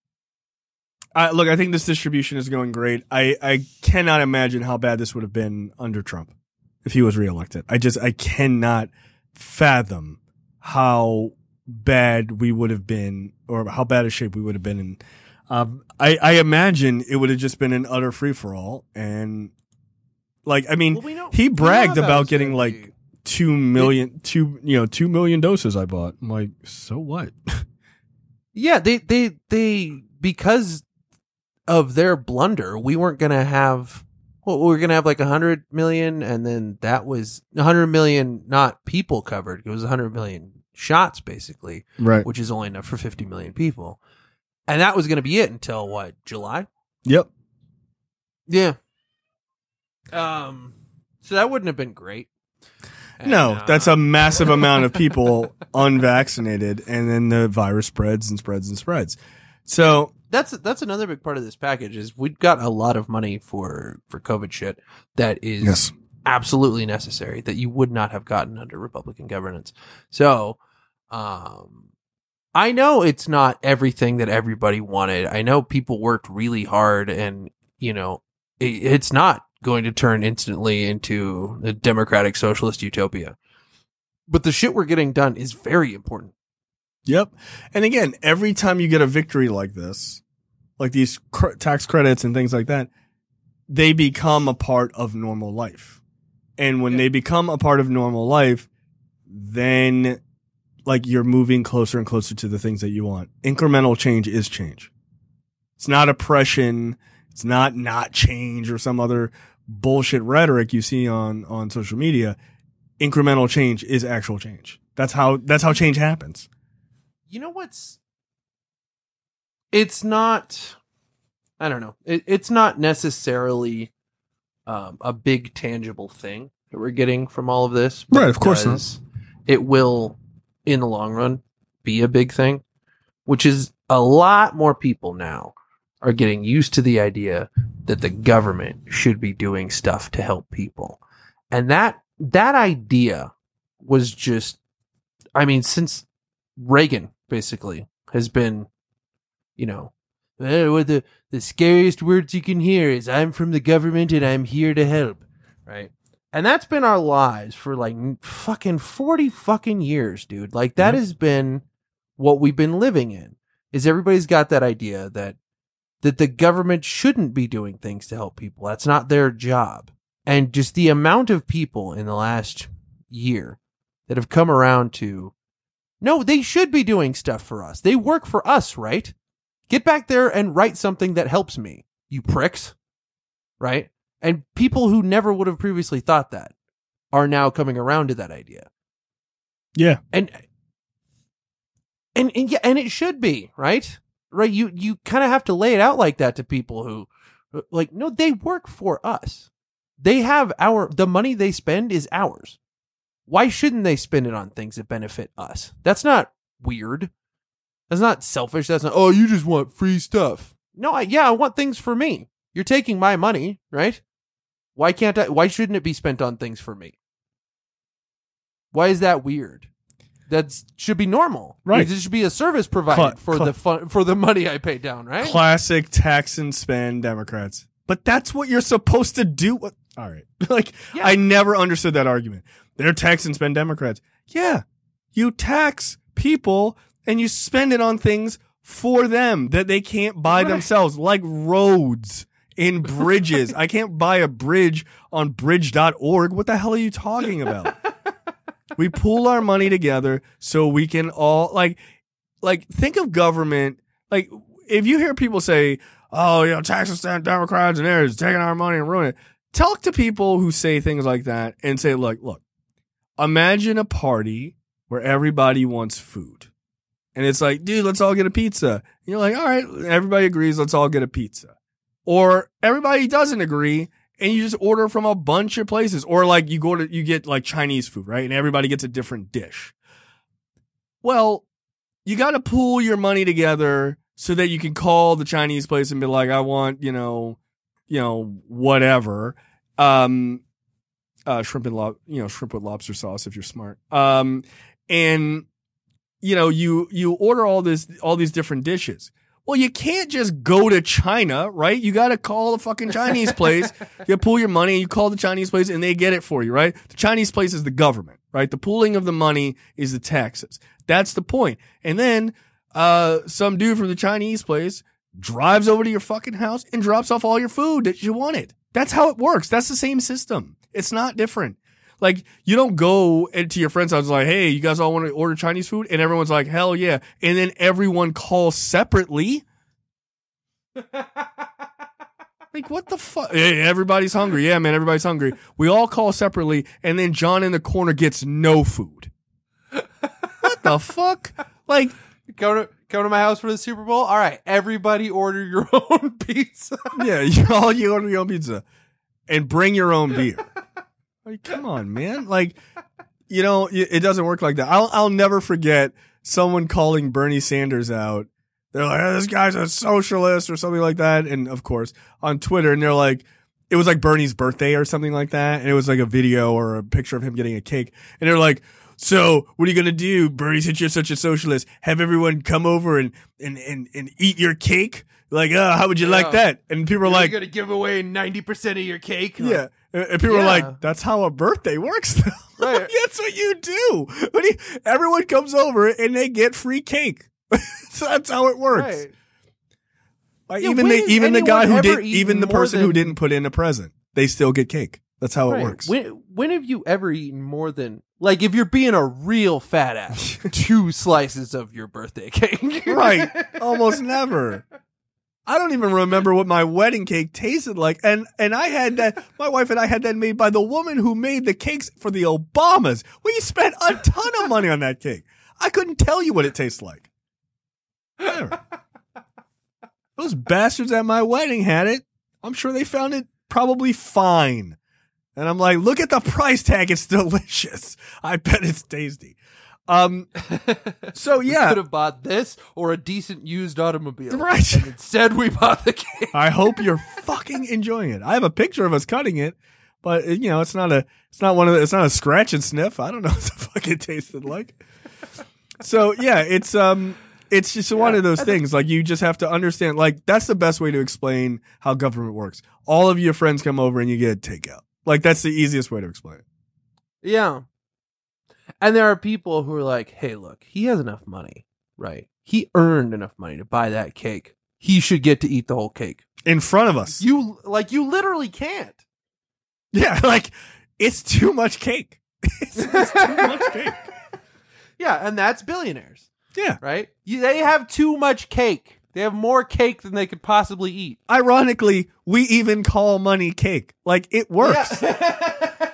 I, look, I think this distribution is going great. I, I cannot imagine how bad this would have been under Trump if he was reelected. I just, I cannot fathom how bad we would have been or how bad a shape we would have been in. Um, I, I imagine it would have just been an utter free for all. And like, I mean, well, we know, he bragged about getting like, be. Two million, two you know, two million doses I bought. I'm like, so what? Yeah, they, they, they, because of their blunder, we weren't gonna have. Well, we were gonna have like a hundred million, and then that was a hundred million, not people covered. It was a hundred million shots, basically, right? Which is only enough for fifty million people, and that was gonna be it until what, July? Yep. Yeah. Um. So that wouldn't have been great. And, no, uh, that's a massive amount of people unvaccinated, and then the virus spreads and spreads and spreads. So that's that's another big part of this package is we've got a lot of money for for COVID shit that is yes. absolutely necessary that you would not have gotten under Republican governance. So, um, I know it's not everything that everybody wanted. I know people worked really hard, and you know, it, it's not going to turn instantly into a democratic socialist utopia. But the shit we're getting done is very important. Yep. And again, every time you get a victory like this, like these cr- tax credits and things like that, they become a part of normal life. And when yeah. they become a part of normal life, then like you're moving closer and closer to the things that you want. Incremental change is change. It's not oppression. It's not not change or some other bullshit rhetoric you see on, on social media. Incremental change is actual change. That's how, that's how change happens. You know what's, it's not, I don't know. It, it's not necessarily um, a big tangible thing that we're getting from all of this. Right. Of course not. It will, in the long run, be a big thing, which is a lot more people now are getting used to the idea that the government should be doing stuff to help people. And that that idea was just, I mean, since Reagan basically has been, you know, eh, what the, the scariest words you can hear is I'm from the government and I'm here to help, right? And that's been our lives for like fucking forty fucking years, dude. Like that mm-hmm. has been what we've been living in, is everybody's got that idea that that the government shouldn't be doing things to help people. That's not their job. And just the amount of people in the last year that have come around to, no, they should be doing stuff for us. They work for us, right? Get back there and write something that helps me, you pricks, right? And people who never would have previously thought that are now coming around to that idea. Yeah. And, and, and yeah, and it should be, right? Right, you you kind of have to lay it out like that to people who, like, no, they work for us. They have our, the money they spend is ours. Why shouldn't they spend it on things that benefit us? That's not weird. That's not selfish. That's not, oh, you just want free stuff. No, I, yeah, I want things for me. You're taking my money, right? Why can't I, why shouldn't it be spent on things for me? Why is that weird? That should be normal, right? It should be a service provided cl- for cl- the fun, for the money I pay down, right? Classic tax and spend Democrats, but that's what you're supposed to do. All right, like yeah. I never understood that argument. They're tax and spend Democrats. Yeah, you tax people and you spend it on things for them that they can't buy right. themselves, like roads and bridges. I can't buy a bridge on bridge dot org. What the hell are you talking about? We pool our money together so we can all like, like, think of government. Like, if you hear people say, oh, you know, taxes stand Democrats and they're taking our money and ruining it. Talk to people who say things like that and say, look, look, imagine a party where everybody wants food. And it's like, dude, let's all get a pizza. And you're like, all right, everybody agrees, let's all get a pizza. Or everybody doesn't agree and you just order from a bunch of places. Or like you go to, you get like Chinese food, right? And everybody gets a different dish. Well, you got to pool your money together so that you can call the Chinese place and be like, I want, you know, you know, whatever. Um, uh, shrimp and lob, you know, shrimp with lobster sauce if you're smart. Um, and you know, you, you order all this, all these different dishes. Well, you can't just go to China, right? You got to call the fucking Chinese place. You pool your money, you call the Chinese place and they get it for you, right? The Chinese place is the government, right? The pooling of the money is the taxes. That's the point. And then, uh, some dude from the Chinese place drives over to your fucking house and drops off all your food that you wanted. That's how it works. That's the same system. It's not different. Like, you don't go into your friend's house like, hey, you guys all want to order Chinese food? And everyone's like, hell yeah. And then everyone calls separately. Like, what the fuck? Hey, everybody's hungry. Yeah, man, everybody's hungry. We all call separately. And then John in the corner gets no food. What the fuck? Like, Go to go to my house for the Super Bowl. All right, everybody order your own pizza. Yeah, you all you order your own pizza, and bring your own beer. Like, come on, man. Like, you know, it doesn't work like that. I'll I'll never forget someone calling Bernie Sanders out. They're like, oh, this guy's a socialist or something like that, and of course on Twitter, and they're like, it was like Bernie's birthday or something like that, and it was like a video or a picture of him getting a cake, and they're like, so what are you going to do, Bernie, since you're such a socialist? Have everyone come over and, and, and, and eat your cake? Like, oh, how would you yeah. like that? And people are like, you're going to give away ninety percent of your cake? Yeah. And people yeah. are like, that's how a birthday works. Right. Like, that's what you do. When you, everyone comes over and they get free cake. So that's how it works. Right. Like, yeah, even the, even the guy who did, even the person than... who didn't put in a present, they still get cake. That's how right. it works. When, when have you ever eaten more than, like, if you're being a real fat ass, two slices of your birthday cake? Right. Almost never. I don't even remember what my wedding cake tasted like. And, and I had that, my wife and I had that made by the woman who made the cakes for the Obamas. We spent a ton of money on that cake. I couldn't tell you what it tastes like. Never. Those bastards at my wedding had it. I'm sure they found it probably fine. And I'm like, look at the price tag. It's delicious. I bet it's tasty. Um, so yeah. We could have bought this or a decent used automobile. Right. And instead we bought the cake. I hope you're fucking enjoying it. I have a picture of us cutting it, but you know, it's not a, it's not one of the, it's not a scratch and sniff. I don't know what the fuck it tasted like. So yeah, it's, um, it's just yeah, one of those things. Like, you just have to understand, like, that's the best way to explain how government works. All of your friends come over and you get a takeout. Like, that's the easiest way to explain it. Yeah. And there are people who are like, hey, look, he has enough money, right? He earned enough money to buy that cake. He should get to eat the whole cake. In front of us. You, like, you literally can't. Yeah, like, it's too much cake. It's, it's too much cake. Yeah, and that's billionaires. Yeah. Right? You, they have too much cake. They have more cake than they could possibly eat. Ironically, we even call money cake. Like, it works. Yeah.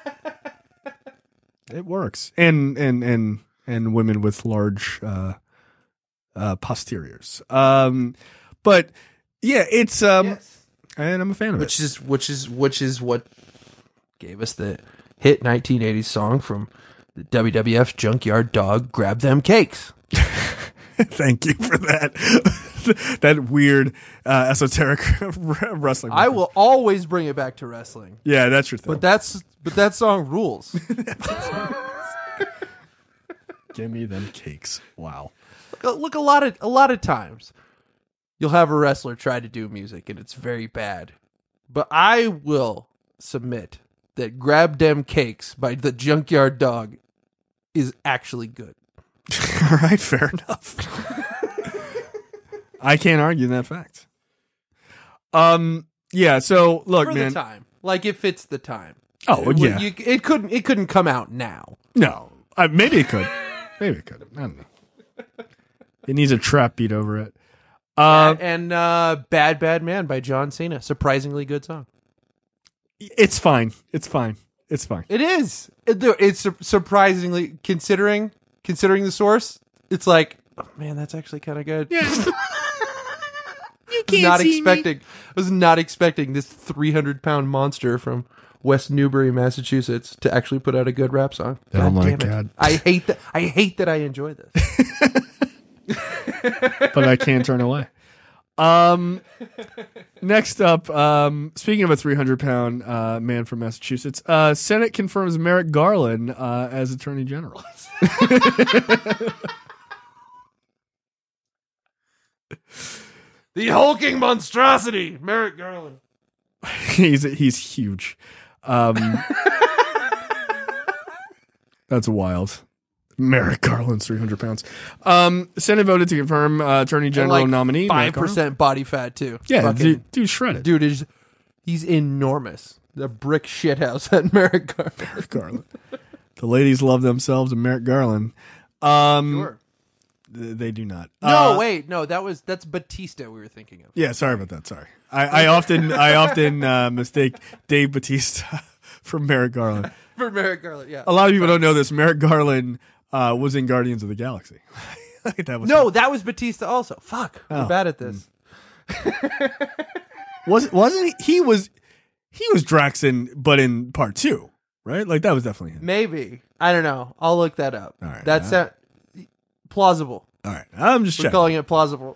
It works. And and and and women with large uh uh posteriors. Um but yeah, it's um yes. and I'm a fan of which it. Which is which is which is what gave us the hit nineteen eighties song from the W W F Junkyard Dog, Grab Them Cakes. Thank you for that. That weird, uh, esoteric wrestling. I will always bring it back to wrestling. Yeah, that's your thing. But that's but that song rules. Give me them cakes. Wow. Look, look, a lot of a lot of times, you'll have a wrestler try to do music and it's very bad. But I will submit that "Grab Dem Cakes" by the Junkyard Dog is actually good. All right, fair enough. I can't argue that fact. Um, yeah. So look, For man. The time, like it fits the time. Oh it, yeah. You, it couldn't. It couldn't come out now. No, uh, maybe it could. Maybe it could. I don't know. It needs a trap beat over it. Uh, and uh, Bad Bad Man by John Cena. Surprisingly good song. It's fine. It's fine. It's fine. It is. It, it's su- surprisingly, considering considering the source, it's like, oh, man, that's actually kind of good. Yeah. You I was not expecting. Me. I was not expecting this three hundred pound monster from West Newbury, Massachusetts, to actually put out a good rap song. God oh my damn it. god! I hate that. I hate that I enjoy this. But I can't turn away. Um, next up, um, speaking of a three hundred pound uh, man from Massachusetts, uh, Senate confirms Merrick Garland uh, as Attorney General. The hulking monstrosity, Merrick Garland. he's he's huge. Um, that's wild. Merrick Garland's three hundred pounds. Um, Senate voted to confirm uh, Attorney General like nominee. five percent body fat, too. Yeah, Fucking, dude, dude, shredded. Dude, is he's enormous. The brick shithouse that Merrick Garland. Merrick Garland. The ladies love themselves and Merrick Garland. Um, Sure. th- They do not. No, Uh, wait. No, that was that's Batista we were thinking of. Yeah, sorry about that. Sorry. I, I often I often uh, mistake Dave Bautista for Merrick Garland. For Merrick Garland, yeah. A lot of people don't know this. Merrick Garland uh, was in Guardians of the Galaxy. that was No, that was Batista also. Fuck. Oh. We're bad at this. was wasn't he, he was he was Draxon, but in part two, right? Like that was definitely him. Maybe. I don't know. I'll look that up. All right, That's uh, uh, plausible. All right, I'm just We're checking. calling it plausible.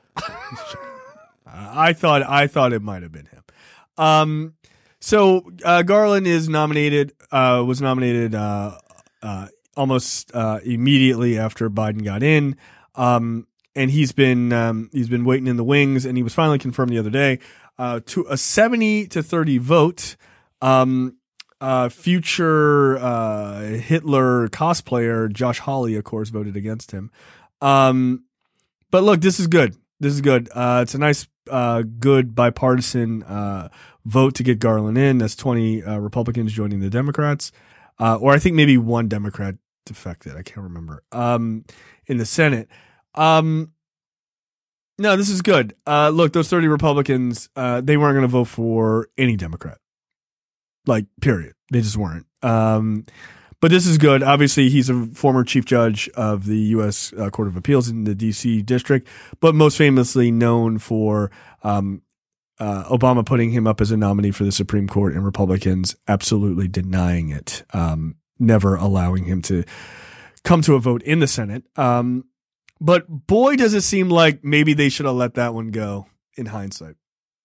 I thought I thought it might have been him. Um, so uh, Garland is nominated. Uh, was nominated uh, uh, almost uh, immediately after Biden got in. Um, and he's been um, he's been waiting in the wings, and he was finally confirmed the other day uh, to a seventy to thirty vote. Um, uh, future uh, Hitler cosplayer Josh Hawley, of course, voted against him. Um, but look, this is good. This is good. Uh, it's a nice, uh, good bipartisan uh, vote to get Garland in. That's twenty uh, Republicans joining the Democrats, uh, or I think maybe one Democrat defected. I can't remember. Um, in the Senate. Um, no, this is good. Uh, look, those thirty Republicans, uh, they weren't going to vote for any Democrat. Like, period. They just weren't. Um, but this is good. Obviously, he's a former chief judge of the U S Uh, Court of Appeals in the D C district, but most famously known for um, uh, Obama putting him up as a nominee for the Supreme Court and Republicans absolutely denying it, um, never allowing him to come to a vote in the Senate. Um, but boy, does it seem like maybe they should have let that one go in hindsight.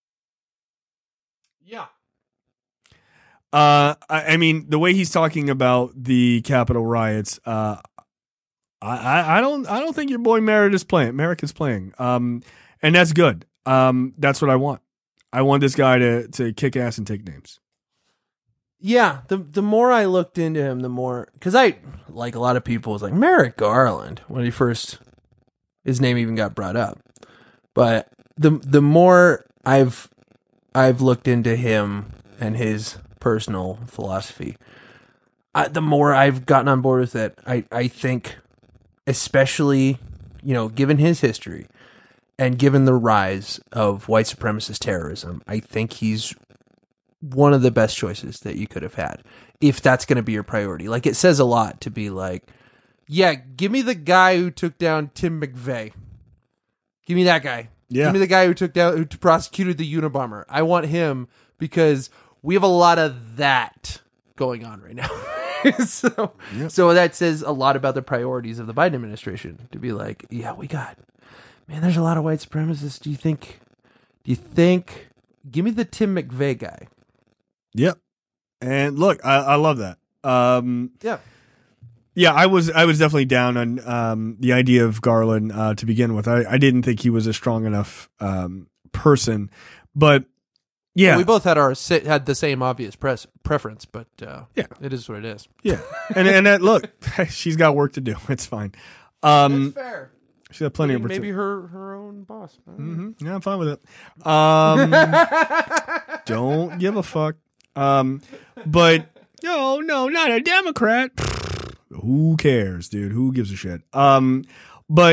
Yeah. Uh, I, I mean, the way he's talking about the Capitol riots, uh, I, I, I don't, I don't think your boy Merrick is playing. Merrick is playing, um, and that's good. Um, that's what I want. I want this guy to to kick ass and take names. Yeah, the the more I looked into him, the more, because I, like a lot of people, was like Merrick Garland when he first, his name even got brought up. But the the more I've I've looked into him and his personal philosophy, I, the more I've gotten on board with it. I, I think, especially, you know, given his history and given the rise of white supremacist terrorism, I think he's one of the best choices that you could have had, if that's going to be your priority. Like, it says a lot to be like, yeah, give me the guy who took down Tim McVeigh. Give me that guy. Yeah. Give me the guy who took down, who prosecuted the Unabomber. I want him because we have a lot of that going on right now. so, Yep. so that says a lot about the priorities of the Biden administration, to be like, yeah, we got, man, there's a lot of white supremacists. Do you think, do you think, give me the Tim McVeigh guy. Yep. And look, I, I love that. Um, Yeah. Yeah, I was I was definitely down on um, the idea of Garland uh, to begin with. I, I didn't think he was a strong enough um, person, but yeah, We both had our si- had the same obvious press preference, but uh, Yeah. it is what it is. yeah, and and that, look, she's got work to do. It's fine. Um, fair. she's got plenty Maybe, of work. maybe her her own boss. I don't know. Mm-hmm. Yeah, I'm fine with it. Um, don't give a fuck. Um, but no, no, not a Democrat. Who cares, dude? Who gives a shit? Um, but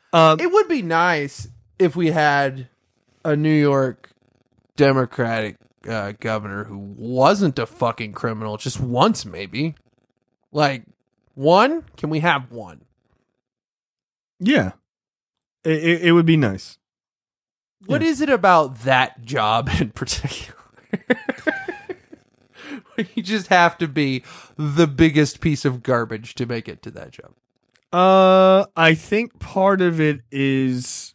Um, It would be nice if we had a New York Democratic uh, governor who wasn't a fucking criminal, just once maybe. Like, one? Can we have one? yeah, it, it, it would be nice. What Yeah. is it about that job in particular? You just have to be the biggest piece of garbage to make it to that job. Uh, I think part of it is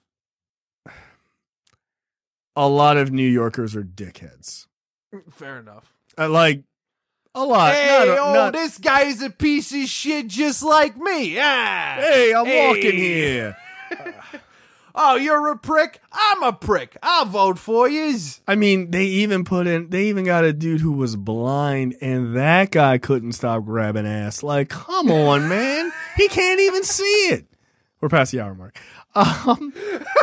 a lot of New Yorkers are dickheads. Fair enough. Uh, like a lot. Hey, not, oh, not- this guy's a piece of shit just like me. Ah. hey, I'm Hey. walking here. Oh, you're a prick? I'm a prick. I'll vote for yous. I mean, they even put in. They even got a dude who was blind, and that guy couldn't stop grabbing ass. Like, come on, man. He can't even see it. We're past the hour mark. Um,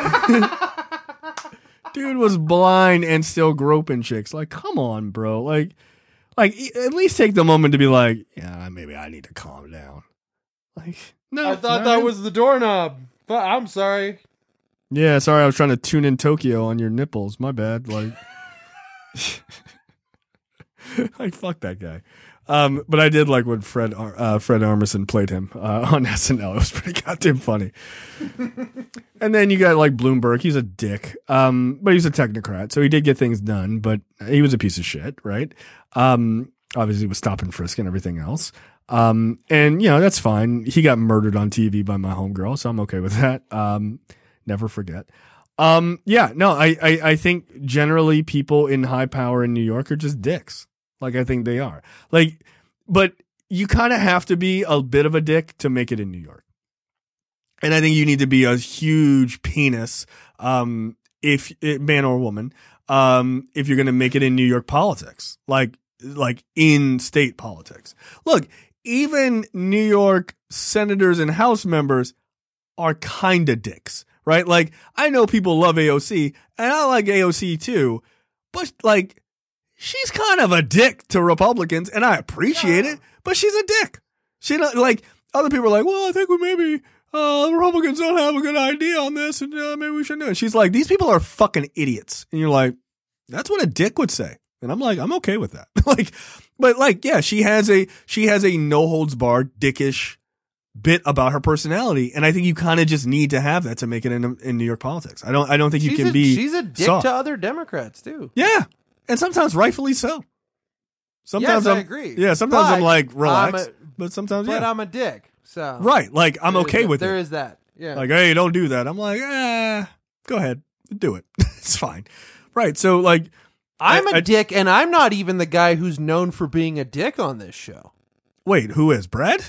dude was blind and still groping chicks. Like, come on, bro. Like, like e- at least take the moment to be like, yeah, maybe I need to calm down. Like, no, I thought no. that was the doorknob. But I'm sorry. Yeah, sorry, I was trying to tune in Tokyo on your nipples. My bad. Like, like fuck that guy. Um, but I did like when Fred Ar- uh, Fred Armisen played him uh, on S N L. It was pretty goddamn funny. And then you got like Bloomberg. He's a dick, um, but he's a technocrat, so he did get things done. But he was a piece of shit, right? Um, obviously, with stop and frisk and everything else. Um, and you know that's fine. He got murdered on T V by my homegirl, so I'm okay with that. Um, never forget. Um, yeah, no, I, I, I think generally people in high power in New York are just dicks. Like, I think they are. Like, but you kind of have to be a bit of a dick to make it in New York. And I think you need to be a huge penis, um, if man or woman, um, if you're going to make it in New York politics, like, like in state politics. Look, even New York senators and House members are kind of dicks. Right? Like, I know people love A O C, and I like A O C too, but, like, she's kind of a dick to Republicans, and I appreciate it, but she's a dick. She not, like, other people are like, well, I think we maybe, uh, the Republicans don't have a good idea on this, and uh, maybe we shouldn't do it. She's like, these people are fucking idiots. And you're like, that's what a dick would say. And I'm like, I'm okay with that. Like, but, like, yeah, she has a, she has a no holds barred, dickish bit about her personality, and I think you kind of just need to have that to make it in in New York politics. I don't I don't think you She's can a, be She's a dick soft. to other Democrats, too. Yeah, and sometimes rightfully so. Sometimes Yes, I'm, I agree. Yeah, sometimes But I'm like relax, I'm a- but sometimes But yeah, I'm a dick, so... right. Like I'm There okay is- with There it. is that, yeah. Like, hey, don't do that. I'm like, eh, go ahead, do it. It's fine. Right. So like, I'm a a dick, and I'm not even the guy who's known for being a dick on this show. wait, who is Brad?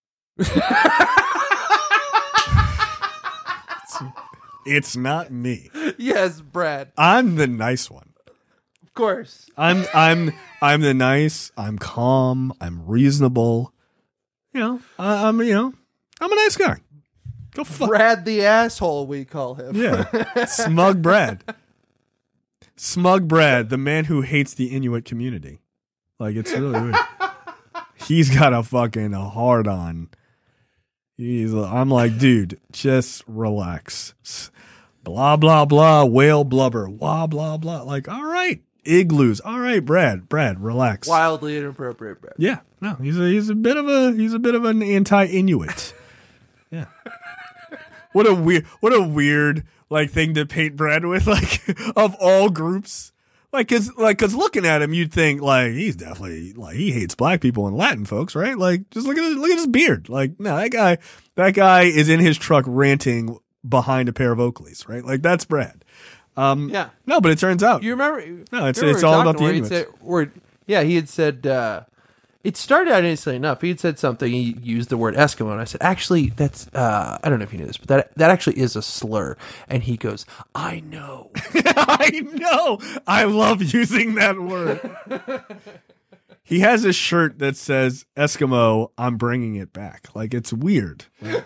It's not me. Yes, Brad. I'm the nice one. Of course. I'm I'm I'm the nice. I'm calm. I'm reasonable. You know, I, I'm you know, I'm a nice guy. Go fuck. Brad the asshole, we call him. Yeah, smug Brad. Smug Brad, the man who hates the Inuit community. Like it's really weird. He's got a fucking hard on. He's. I'm like, dude, just relax. Blah blah blah. Whale blubber. Blah blah blah. Like, all right, igloos. All right, Brad. Brad, relax. Wildly inappropriate, Brad. Yeah, no, he's a he's a bit of a he's a bit of an anti-Inuit. Yeah. What a weird what a weird like thing to paint Brad with, like of all groups. Like cause like cause looking at him you'd think like he's definitely like he hates black people and Latin folks, right? Like just look at his, look at his beard. Like, no, that guy that guy is in his truck ranting behind a pair of Oakleys, right? Like that's Brad. Um Yeah. No, but it turns out You remember? No, it's- remember it's we were all talking about the where he'd Inuits. said- where- yeah, he had said, uh, it started out innocently enough. He had said something, he used the word Eskimo, and I said, actually, that's, uh, I don't know if you knew this, but that that actually is a slur. And he goes, I know. I know. I love using that word. He has a shirt that says Eskimo, I'm bringing it back. Like, it's weird. Right?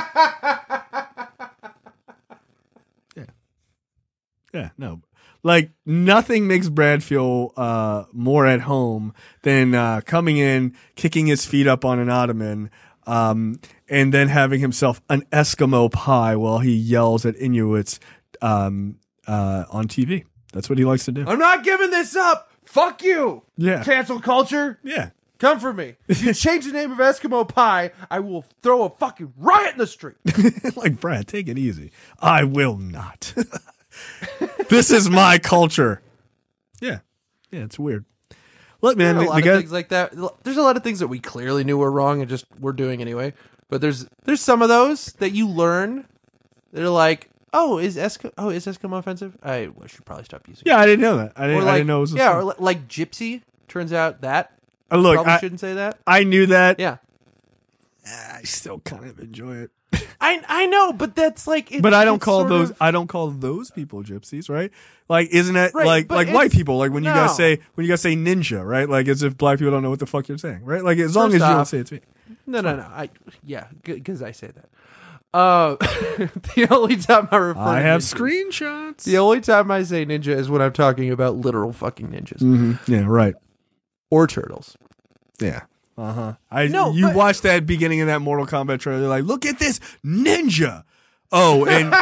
Yeah. Yeah, no. Like, nothing makes Brad feel uh, more at home than uh, coming in, kicking his feet up on an ottoman, um, and then having himself an Eskimo pie while he yells at Inuits um, uh, on T V. That's what he likes to do. I'm not giving this up. Fuck you. Yeah. Cancel culture. Yeah. Come for me. If you change the name of Eskimo Pie, I will throw a fucking riot in the street. Like, Brad, take it easy. I will not. This is my culture. Yeah. Yeah, it's weird. Look, man, There are a the, lot the of guy, things like that. There's a lot of things that we clearly knew were wrong and just we're doing anyway. But there's there's some of those that you learn that are like, oh, is Eskimo, oh, is Eskimo offensive? I should probably stop using it. yeah, I didn't know that. I didn't, Or like, I didn't know it was a yeah, thing. or li- like gypsy. Turns out that Uh, Look, probably I, shouldn't say that. I knew that. Yeah, I still kind of enjoy it. I I know, but that's like. It's, But I don't it's call sort those. of- I don't call those people gypsies, right? Like, isn't it Right, like but like white it's- people? Like when you guys no. say when you guys say ninja, right? Like as if black people don't know what the fuck you're saying, right? Like as long First as you don't off, say it to me. No, no, no. I yeah, because I say that. Uh, the only time I refer I to have ninjas- screenshots. The only time I say ninja is when I'm talking about literal fucking ninjas hmm Yeah, right. or turtles. Yeah. Uh huh. I No, you but- watched that beginning of that Mortal Kombat trailer. Like, look at this ninja. Oh, and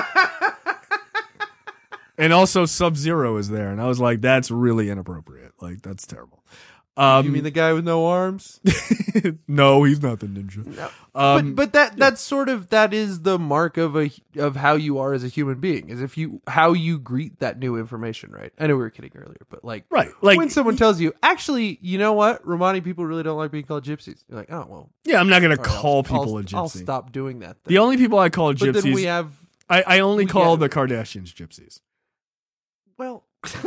and also Sub Zero is there, and I was like, that's really inappropriate. Like, that's terrible. Um, You mean the guy with no arms? no, he's not the ninja. No. Um, but but that that's sort of that is the mark of a of how you are as a human being is if you how you greet that new information, right? I know we were kidding earlier, but like right, like when someone tells you, actually, you know what, Romani people really don't like being called gypsies. You're like, oh well, yeah, I'm not gonna all right, call I'll- people I'll, a gypsy. I'll stop doing that. Then. The only people I call but then we gypsies, have I, I only we call get- the Kardashians gypsies. well.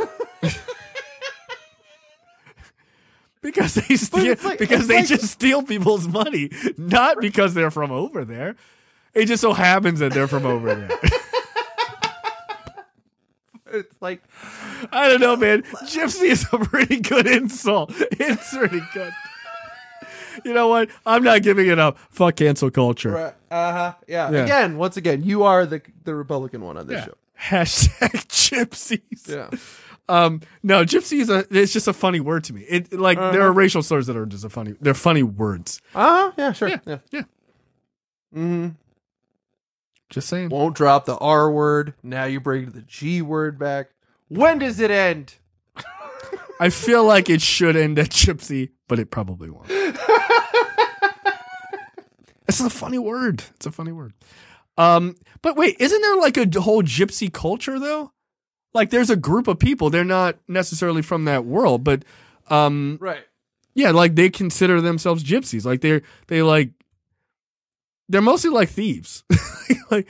Because they steal, it's like- because it's they like- just steal people's money, not because they're from over there. It just so happens that they're from over there. It's like I don't know, man. Gypsy is a pretty good insult. It's pretty good. You know what? I'm not giving it up. Fuck cancel culture. uh huh. Yeah. Yeah. Again, once again, you are the the Republican one on this Yeah. show. Hashtag gypsies. Yeah. Um, no, gypsy is a, it's just a funny word to me. It like Uh-huh. there are racial slurs that are just a funny, they're funny words. Uh huh. Yeah. Sure. Yeah. Yeah. Yeah. Mm-hmm. Just saying. Won't drop the R word. Now you bring the G word back. When does it end? I feel like it should end at gypsy, but it probably won't. It's a funny word. It's a funny word. Um, but wait, isn't there like a whole gypsy culture though? Like there's a group of people. They're not necessarily from that world, but um, Right. yeah, like they consider themselves gypsies. Like they're they like they're mostly like thieves. Like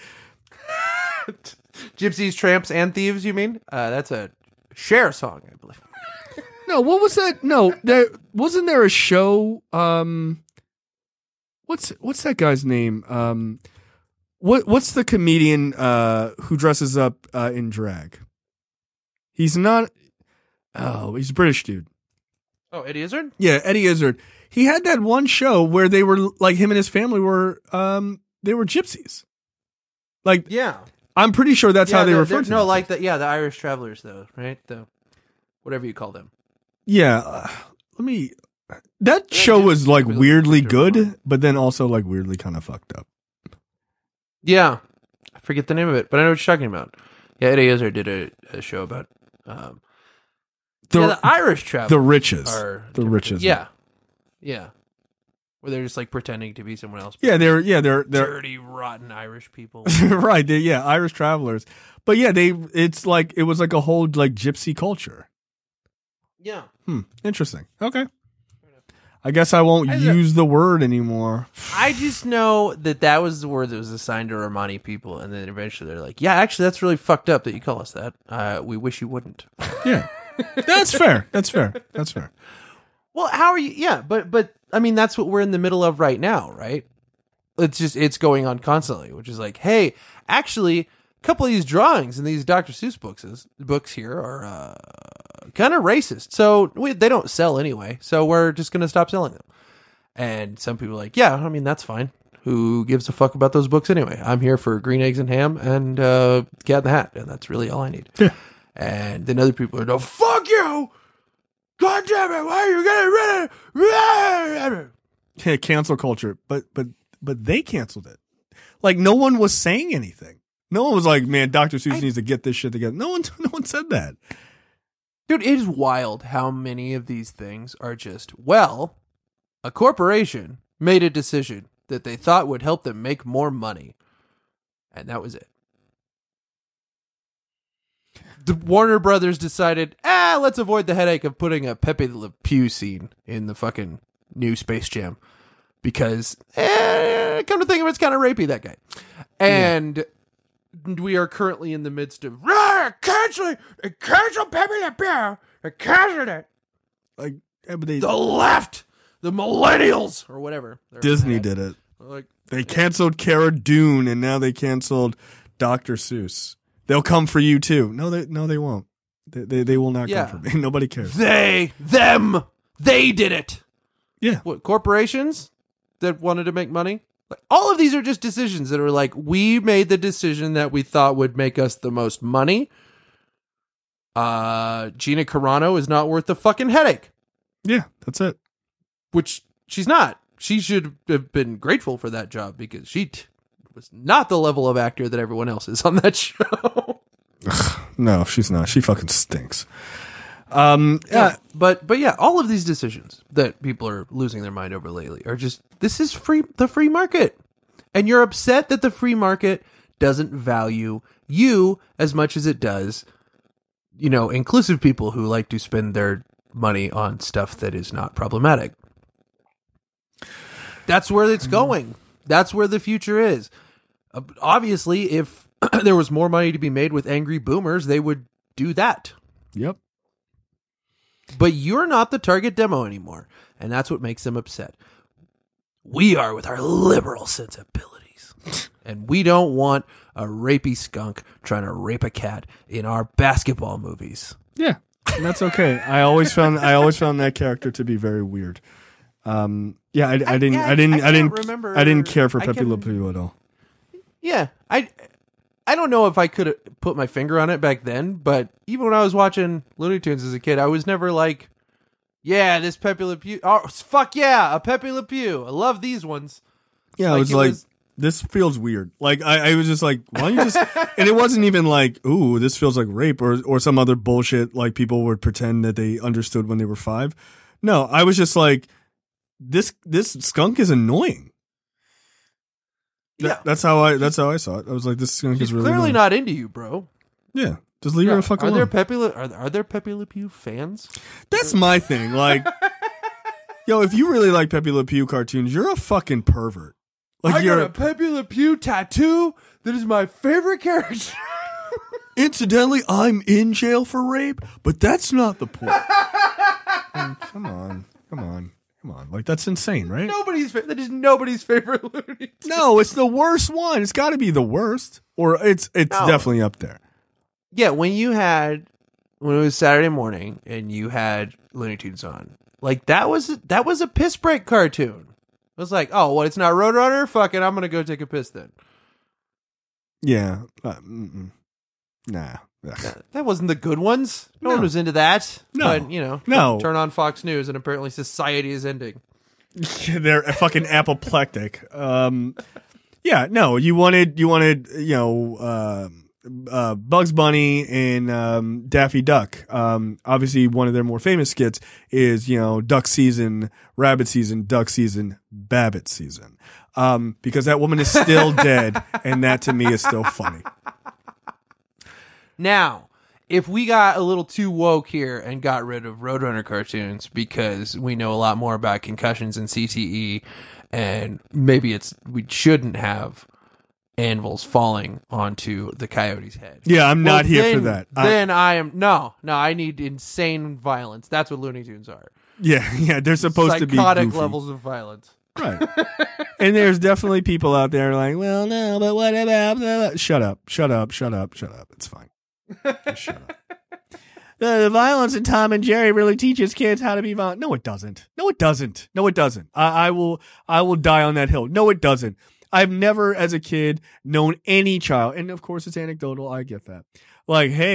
Gypsies, tramps, and thieves. You mean? Uh, that's a Cher song, I believe. no, what was that? No, there wasn't there a show. Um, what's what's that guy's name? Um, what what's the comedian uh who dresses up uh, in drag? He's not. Oh, he's a British dude. Oh, Eddie Izzard. Yeah, Eddie Izzard. He had that one show where they were like him and his family were um they were gypsies. Like Yeah. I'm pretty sure that's yeah, how they the- refer the- to No, themselves. like the yeah, the Irish travelers, though, right? The whatever you call them. Yeah, uh, let me. That Yeah, show yeah, was like really weirdly refer to good, them. but then also like weirdly kind of fucked up. Yeah, I forget the name of it, but I know what you're talking about. Yeah, Eddie Izzard did a, a show about um, The yeah, the Irish travelers. the riches, are the different. riches. Yeah, yeah, where they're just like pretending to be someone else. yeah, they're yeah they're they're Dirty, rotten Irish people. right. They, yeah, Irish travelers, but yeah, they it's like it was like a whole like gypsy culture. Yeah. Hmm, interesting. Okay, I guess I won't I- use the word anymore. I just know that that was the word that was assigned to Romani people, and then eventually they're like, "Yeah, actually, that's really fucked up that you call us that. Uh, we wish you wouldn't." Yeah, that's fair. That's fair. That's fair. Well, how are you? Yeah, but but I mean, that's what we're in the middle of right now, right? It's just it's going on constantly, which is like, hey, actually, a couple of these drawings in these Doctor Seuss books is, books here are uh, kind of racist, so we, they don't sell anyway. So we're just gonna stop selling them. And some people are like, yeah, I mean, that's fine. Who gives a fuck about those books anyway? I'm here for green eggs and ham and uh, Cat in the Hat, and that's really all I need. Yeah. And then other people are, no, fuck you! God damn it! Why are you getting rid of? Yeah, cancel culture, but but but they canceled it. Like, no one was saying anything. No one was like, man, Doctor Seuss I, needs to get this shit together. No one, no one said that. Dude, it is wild how many of these things are just, well, a corporation made a decision that they thought would help them make more money. And that was it. The Warner Brothers decided, ah, let's avoid the headache of putting a Pepe Le Pew scene in the fucking new Space Jam. Because, eh, come to think of it, it's kind of rapey, that guy. And yeah. we are currently in the midst of, ah, canceling, cancel Pepe Le Pew, they canceled it. Like, yeah, but they, the left, the millennials, or whatever. Disney did it. Like, they canceled Cara Dune, and now they canceled Doctor Seuss. They'll come for you too. No, they no, they won't. They they, they will not yeah. come for me. Nobody cares. They, them, they did it. Yeah. What, corporations that wanted to make money? Like, all of these are just decisions that are like, we made the decision that we thought would make us the most money. Uh, Gina Carano is not worth the fucking headache. Yeah, that's it. Which she's not. She should have been grateful for that job because she t- was not the level of actor that everyone else is on that show. No, she's not. She fucking stinks. Um, yeah. yeah, but but yeah, all of these decisions that people are losing their mind over lately are just, this is free, the free market, and you're upset that the free market doesn't value you as much as it does, you know, inclusive people who like to spend their money on stuff that is not problematic. That's where it's going. That's where the future is. Uh, obviously, if there was more money to be made with angry boomers, they would do that. Yep. But you're not the target demo anymore, and that's what makes them upset. We are with our liberal sensibilities, and we don't want a rapey skunk trying to rape a cat in our basketball movies. Yeah, and that's okay. I always found I always found that character to be very weird. Um, yeah, I, I didn't, yeah, I didn't, I I, didn't, remember, I didn't care for I Pepe can- Le Pew at all. Yeah, I, I don't know if I could have put my finger on it back then, but even when I was watching Looney Tunes as a kid, I was never like, yeah, this Pepe Le Pew, oh, fuck yeah, a Pepe Le Pew. I love these ones. Yeah, Like, I was it like, was- this feels weird. Like, I, I was just like, why don't you just, and it wasn't even like, ooh, this feels like rape or, or some other bullshit like people would pretend that they understood when they were five. No, I was just like, this, this skunk is annoying. That, Yeah. That's how I, that's how I saw it. I was like, this skunk She's is really clearly annoying. not into you, bro. Yeah. Just leave Yeah. her the fuck Are alone. there Pepe Le, are, are there Pepe Le Pew fans? That's my thing. Like, yo, if you really like Pepe Le Pew cartoons, you're a fucking pervert. Like, I you're got a Pepe Le Pew tattoo that is my favorite character. incidentally, I'm in jail for rape, but that's not the point. Mm, come on, come on, come on. Like, that's insane, right? Nobody's fa- that is nobody's favorite Looney Tunes. No, it's the worst one. It's got to be the worst, or it's it's No. definitely up there. Yeah, when you had when it was Saturday morning and you had Looney Tunes on, like that was that was a piss break cartoon. It was like, oh, what? It's not Roadrunner? Fuck it, I'm gonna go take a piss then. Yeah, uh, mm-mm. nah. Ugh. That, that wasn't the good ones. No, No. one was into that. No. But, you know, No. turn on Fox News and apparently society is ending. They're fucking apoplectic. Um, yeah, no, you wanted you wanted you know uh, uh, Bugs Bunny and um, Daffy Duck. Um, obviously, one of their more famous skits is you know Duck season, Rabbit season, Duck season, Babbit season. Um, because that woman is still dead, and that to me is still funny. Now, if we got a little too woke here and got rid of Roadrunner cartoons because we know a lot more about concussions and C T E, and maybe it's we shouldn't have anvils falling onto the coyote's head. Yeah, I'm Well, not here then- for that. I- Then I am no, no. I need insane violence. That's what Looney Tunes are. yeah, yeah, they're supposed to be Psychotic goofy. levels of violence. Right. And there's definitely people out there like, well, no, but what about blah, blah. Shut up, shut up, shut up, shut up. It's fine. Just shut up. The, the violence in Tom and Jerry really teaches kids how to be violent. No, it doesn't. No, it doesn't. No, it doesn't. I, I will I will die on that hill. No, it doesn't. I've never, as a kid, known any child, and of course it's anecdotal, I get that. Like, hey,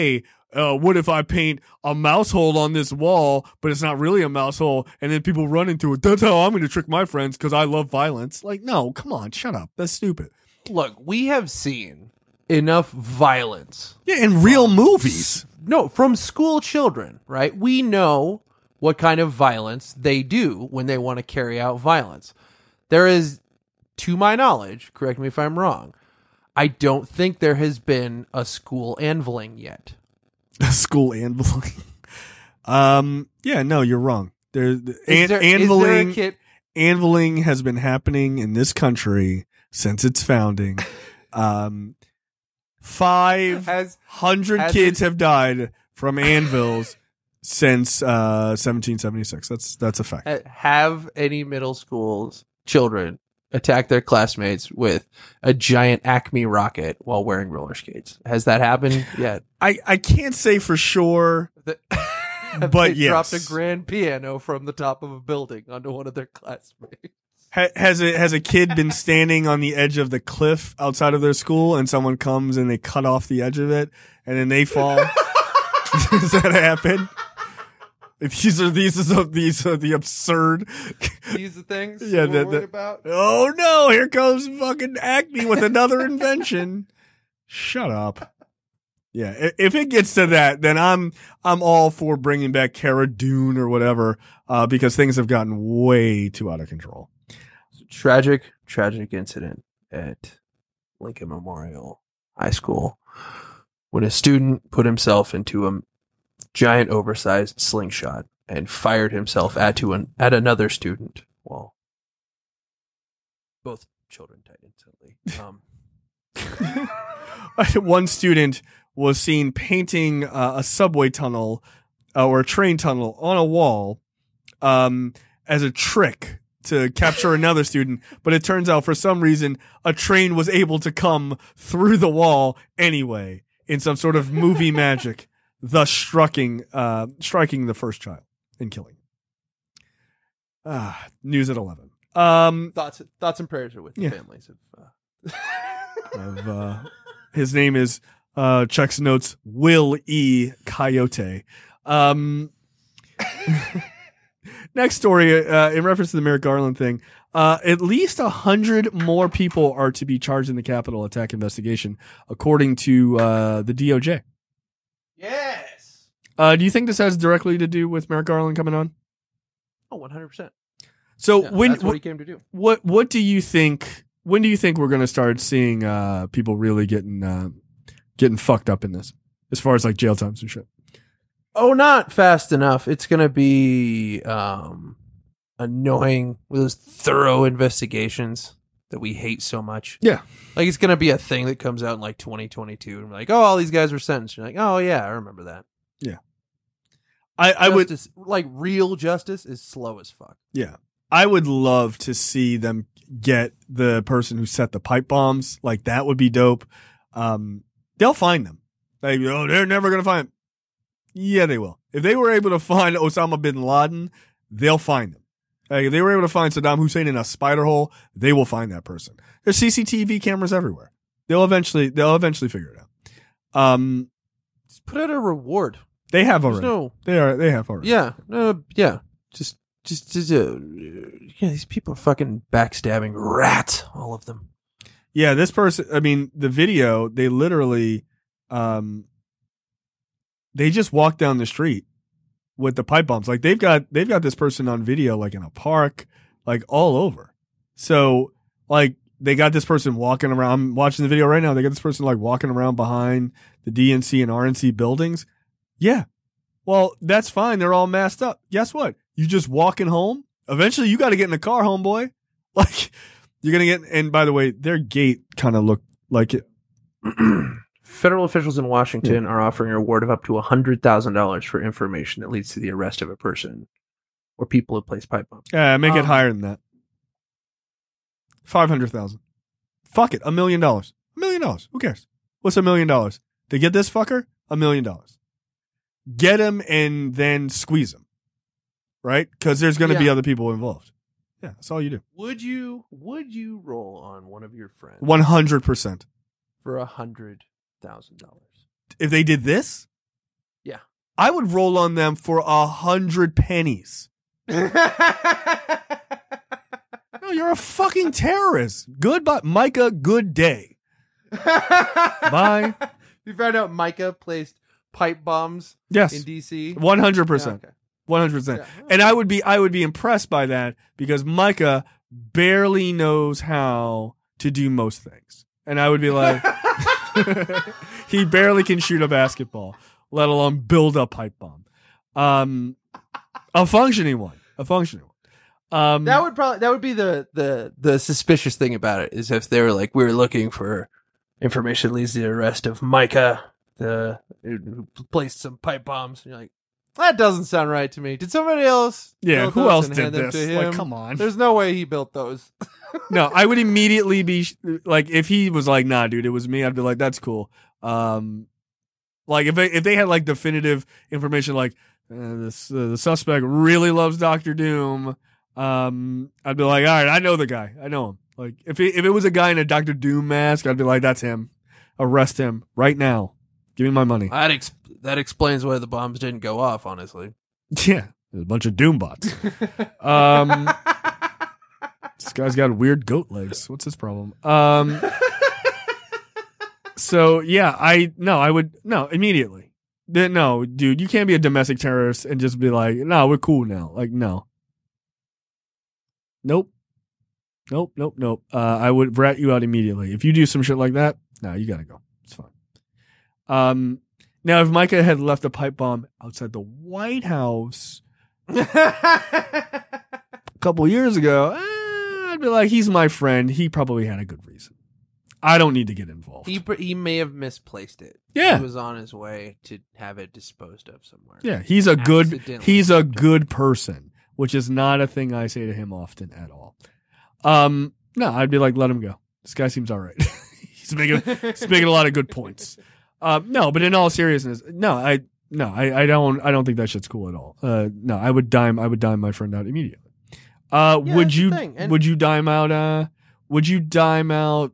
uh, what if I paint a mouse hole on this wall, but it's not really a mouse hole, and then people run into it? That's how I'm going to trick my friends because I love violence. Like, no, come on, shut up. That's stupid. Look, we have seen enough violence. Yeah, in real movies. No, from school children, right? We know what kind of violence they do when they want to carry out violence. There is, to my knowledge, correct me if I'm wrong, I don't think there has been a school anviling yet. A school anviling? um, yeah, no, you're wrong. There, an, is there, anviling, is there a kid? Anviling has been happening in this country since its founding. Um, five hundred has kids it, have died from anvils since uh, seventeen seventy-six. That's that's a fact. Have any middle schools children attack their classmates with a giant Acme rocket while wearing roller skates? Has that happened yet? I, I can't say for sure, The, but they yes. dropped a grand piano from the top of a building onto one of their classmates. Ha- has a has a kid been standing on the edge of the cliff outside of their school, and someone comes and they cut off the edge of it, and then they fall? Does that happen? These are these are these are the absurd. These are things Yeah, we're the- worried the- about. Oh no! Here comes fucking Acme with another invention. Shut up. Yeah, i- if it gets to that, then I'm I'm all for bringing back Cara Dune or whatever, uh, because things have gotten way too out of control. Tragic, tragic incident at Lincoln Memorial High School when a student put himself into a giant oversized slingshot and fired himself at to an at another student. Well, both children died instantly. Um, One student was seen painting uh, a subway tunnel uh, or a train tunnel on a wall um, as a trick to capture another student, but it turns out for some reason a train was able to come through the wall anyway in some sort of movie magic, thus striking uh, striking the first child and killing him. Ah, news at eleven. Um, thoughts, thoughts and prayers are with the Yeah. families of. Uh... of uh, his name is uh, checks notes Will E. Coyote. Um, next story, uh, in reference to the Merrick Garland thing, uh, at least a hundred more people are to be charged in the Capitol attack investigation, according to uh, the D O J. Yes. Uh, do you think this has directly to do with Merrick Garland coming on? Oh, one hundred percent. So Yeah, when that's what he came to do. what what do you think? When do you think we're going to start seeing uh, people really getting uh, getting fucked up in this, as far as like jail times and shit? Oh, not fast enough. It's going to be um, annoying with those thorough investigations that we hate so much. Yeah. Like, it's going to be a thing that comes out in like twenty twenty-two. And we're like, oh, all these guys were sentenced. You're like, oh, yeah, I remember that. Yeah. I, I would, Justice, like, real justice is slow as fuck. yeah, I would love to see them get the person who set the pipe bombs. Like, that would be dope. Um, they'll find them. Like, oh, they're never going to find them. Yeah, they will. If they were able to find Osama bin Laden, they'll find them. Like, if they were able to find Saddam Hussein in a spider hole, they will find that person. There's C C T V cameras everywhere. They'll eventually, they'll eventually figure it out. Um, Just put out a reward. they have There's already. no, They are, they have already. yeah, no, yeah. Just, just, just, uh, yeah, these people are fucking backstabbing rats, all of them. Yeah, this person, I mean, the video, they literally, um, they just walk down the street with the pipe bombs. Like, they've got, they've got this person on video, like in a park, like all over. So, like, they got this person walking around. I'm watching the video right now. They got this person like walking around behind the D N C and R N C buildings. Yeah. Well, that's fine. They're all masked up. Guess what? You just walking home. Eventually you got to get in the car, homeboy. Like, you're going to get, and by the way, their gate kind of looked like it. Federal officials in Washington are offering a reward of up to one hundred thousand dollars for information that leads to the arrest of a person or people who place pipe bombs. Yeah, make it Um, higher than that. five hundred thousand. Fuck it. A million dollars. A million dollars. Who cares? What's a million dollars? To get this fucker? A million dollars. Get him and then squeeze him. Right? Because there's going to be Yeah. other people involved. Yeah, that's all you do. Would you would you roll on one of your friends one hundred percent. for a hundred thousand dollars? If they did this, Yeah. I would roll on them for a hundred pennies. No, you're a fucking terrorist. Goodbye, Micah. Good day. Bye. You found out Micah placed pipe bombs Yes. in D C. One hundred percent. Yeah, okay. One hundred percent. Yeah. And I would be, I would be impressed by that because Micah barely knows how to do most things, and I would be like, he barely can shoot a basketball, let alone build a pipe bomb. Um, a functioning one, a functioning one. Um, That would probably that would be the the the suspicious thing about it is if they were like, we were looking for information that leads to the arrest of Micah, the who placed some pipe bombs. And you're like, that doesn't sound right to me. Did somebody else? yeah, build who those else and did hand them this? to him? Like, come on. There's no way he built those. No, I would immediately be sh- like, if he was like, nah, dude, it was me, I'd be like, that's cool. Um, like if they, if they had like definitive information, like uh, this, uh, the suspect really loves Doctor Doom, um, I'd be like, all right, I know the guy, I know him. Like if it, if it was a guy in a Doctor Doom mask, I'd be like, that's him. Arrest him right now. Give me my money. That ex- that explains why the bombs didn't go off. Honestly, Yeah, there's a bunch of Doom bots. um. This guy's got weird goat legs. What's his problem? Um, so yeah, I no, I would no immediately. Then, no, dude, you can't be a domestic terrorist and just be like, no, we're cool now. Like, no, nope, nope, nope, nope. Uh, I would rat you out immediately if you do some shit like that. No, you gotta go. It's fine. Um, now if Micah had left a pipe bomb outside the White House a couple years ago. Eh, I'd be like, he's my friend. He probably had a good reason. I don't need to get involved. he he may have misplaced it. Yeah. He was on his way to have it disposed of somewhere. Yeah, he's a good Accidentally he's a moved it. good person, which is not a thing I say to him often at all. Um, no, I'd be like, let him go. This guy seems all right. he's making he's making a lot of good points. Um, no, but in all seriousness, no, I no, I, I don't I don't think that shit's cool at all. Uh, no, I would dime I would dime my friend out immediately. Uh, Yeah, would that's the you thing. And- would you dime out uh would you dime out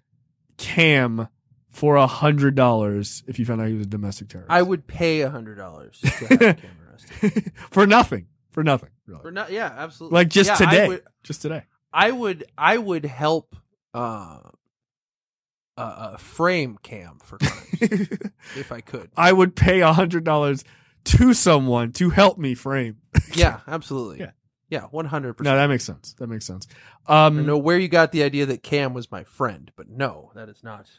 Cam for a hundred dollars if you found out he was a domestic terrorist? I would pay a hundred dollars to have Cam arrested. for nothing. For nothing. Really. For not, yeah, absolutely. Like just Yeah, today. I would, just today. I would, I would help uh, uh, uh, frame Cam for crimes if I could. I would pay a hundred dollars to someone to help me frame. Yeah, absolutely. Yeah. Yeah, one hundred No, percent. that makes sense. That makes sense. I Um, don't know where you got the idea that Cam was my friend, but no, that is not.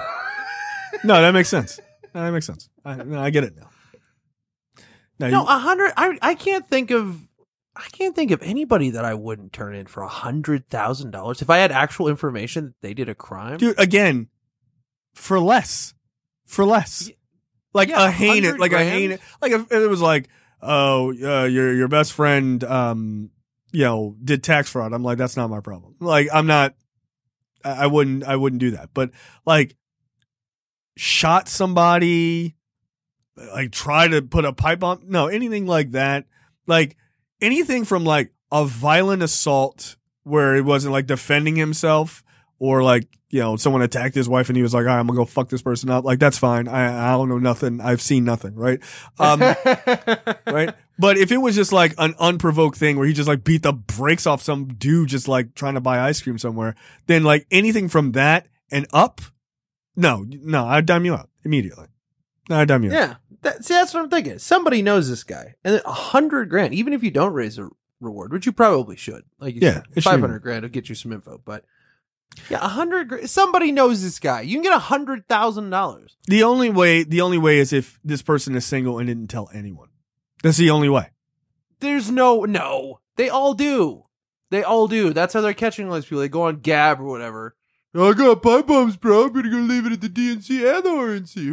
no, that makes sense. No, that makes sense. I, no, I get it now. Now, No, you- a hundred. I I can't think of. I can't think of anybody that I wouldn't turn in for a hundred thousand dollars if I had actual information that they did a crime. dude, again, for less, for less, like Yeah, a heinous, 100 like a grand? heinous, like if it was like, oh, uh, your your best friend, um, you know, did tax fraud. I'm like, that's not my problem. Like, I'm not, I, I wouldn't, I wouldn't do that. But like, shot somebody, like try to put a pipe on, no, anything like that, like anything from like a violent assault where it wasn't like defending himself or like, you know, someone attacked his wife and he was like, all right, I'm gonna go fuck this person up. Like, that's fine. I, I don't know nothing. I've seen nothing. Right. Um, right. But if it was just like an unprovoked thing where he just like beat the brakes off some dude just like trying to buy ice cream somewhere, then like anything from that and up, no, no, I'd dime you out immediately. No, I'd dime you out. Yeah, that, see, that's what I'm thinking. Somebody knows this guy, and a hundred grand. Even if you don't raise a reward, which you probably should, like you Yeah, said, it should five be. hundred grand will get you some info. But yeah, a hundred grand. Somebody knows this guy. You can get a hundred thousand dollars. The only way, the only way is if this person is single and didn't tell anyone. That's the only way. There's no, no. They all do. They all do. That's how they're catching all these people. They go on Gab or whatever. I got pipe bombs, bro. I'm gonna go leave it at the D N C and the R N C.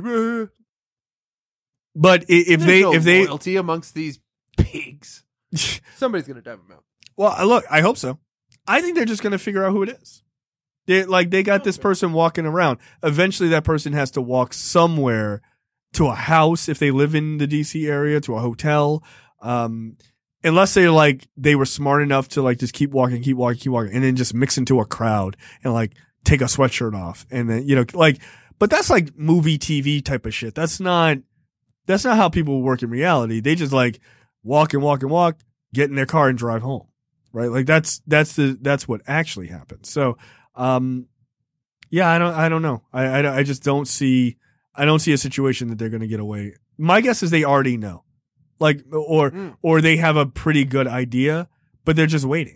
But i- if There's they, no if they, loyalty amongst these pigs, somebody's gonna dive them out. well, look, I hope so. I think they're just going to figure out who it is. They like they got this person walking around. Eventually, that person has to walk somewhere to a house if they live in the D C area, to a hotel. Um, unless they like they were smart enough to like just keep walking, keep walking, keep walking, and then just mix into a crowd and like take a sweatshirt off, and then you know like. But that's like movie T V type of shit. That's not. That's not how people work in reality. They just like walk and walk and walk, get in their car and drive home. Right? Like that's that's the that's what actually happens. So, um, yeah, I don't I don't know. I, I I just don't see I don't see a situation that they're going to get away. My guess is they already know, like or mm. or they have a pretty good idea, but they're just waiting.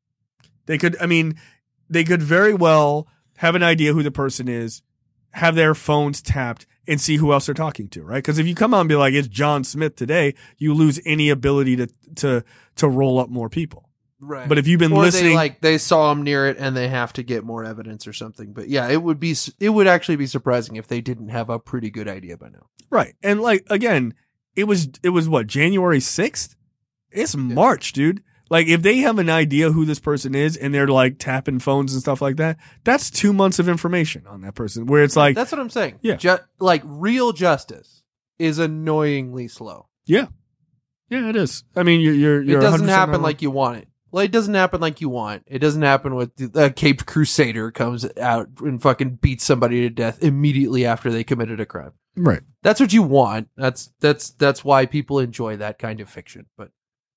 They could, I mean, they could very well have an idea who the person is, have their phones tapped, and see who else they're talking to, right? Because if you come out and be like, it's John Smith today, you lose any ability to to to roll up more people. Right. But if you've been or listening, they, like they saw him near it and they have to get more evidence or something. But yeah, it would be it would actually be surprising if they didn't have a pretty good idea by now. Right. And like again, it was it was what, January sixth? It's yeah. March, dude. Like if they have an idea who this person is and they're like tapping phones and stuff like that, that's two months of information on that person. Where it's like that's what I'm saying. Yeah. Ju- like real justice is annoyingly slow. Yeah. Yeah, it is. I mean, you're you're. you're it doesn't happen normal. like you want it. Well, it doesn't happen like you want. It doesn't happen with a Caped Crusader comes out and fucking beats somebody to death immediately after they committed a crime. Right. That's what you want. That's that's that's why people enjoy that kind of fiction. But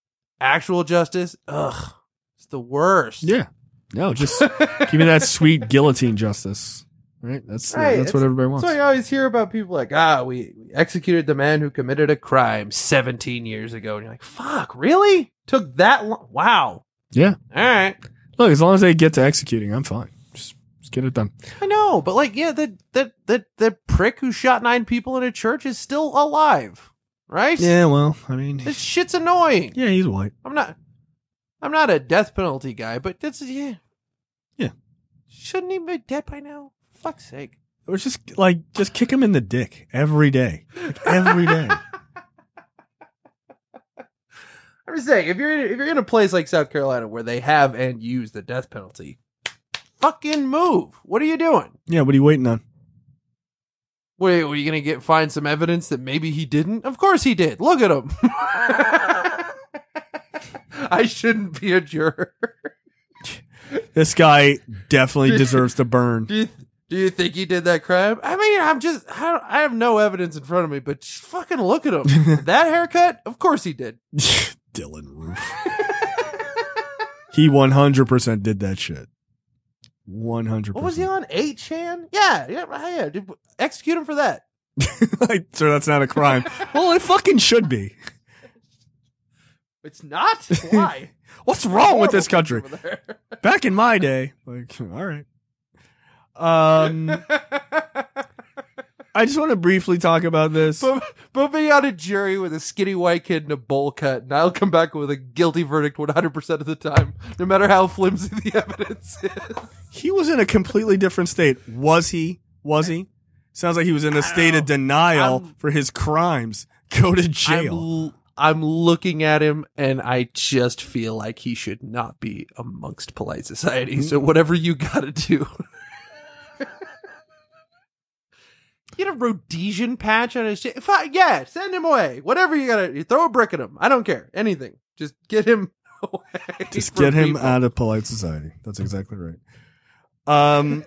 actual justice, ugh, it's the worst. Yeah. No, just give me that sweet guillotine justice. Right. That's right. that's what everybody wants. So I always hear about people like, ah, we, we executed the man who committed a crime seventeen years ago, and you're like, fuck, really? Took that long? Wow. Yeah. All right. Look, as long as they get to executing, I'm fine. Just, just get it done. I know, but like, yeah, that that that that prick who shot nine people in a church is still alive, right? Yeah. Well, I mean, this shit's annoying. Yeah, he's white. I'm not. I'm not a death penalty guy, but that's yeah. Yeah. Shouldn't he be dead by now? For fuck's sake. It was just like just kick him in the dick every day, like, every day. I'm just saying, if you're if you're in a place like South Carolina where they have and use the death penalty, fucking move. What are you doing? Yeah, what are you waiting on? Wait, were you gonna get find some evidence that maybe he didn't? Of course he did. Look at him. I shouldn't be a juror. This guy definitely deserves to burn. Do you, do you think he did that crime? I mean, I'm just I, don't, I have no evidence in front of me, but just fucking look at him. That haircut? Of course he did. Dylan Roof. He one hundred percent did that shit. one hundred percent. What was he on? eight chan? Yeah, yeah, yeah. Dude, execute him for that. Like, sir, that's not a crime. Well, it fucking should be. It's not? Why? What's wrong with this country? Back in my day, like, all right. Um, I just want to briefly talk about this. Put, put me on a jury with a skinny white kid and a bowl cut, and I'll come back with a guilty verdict one hundred percent of the time, no matter how flimsy the evidence is. He was in a completely different state. Was he? Was he? Sounds like he was in a state of denial I'm, for his crimes. Go to jail. I'm, I'm looking at him, and I just feel like he should not be amongst polite society. So whatever you gotta do. Get a Rhodesian patch on his shit. If I, yeah, send him away. Whatever you gotta, you throw a brick at him. I don't care. Anything. Just get him away. Just get him people. out of polite society. That's exactly right. Um,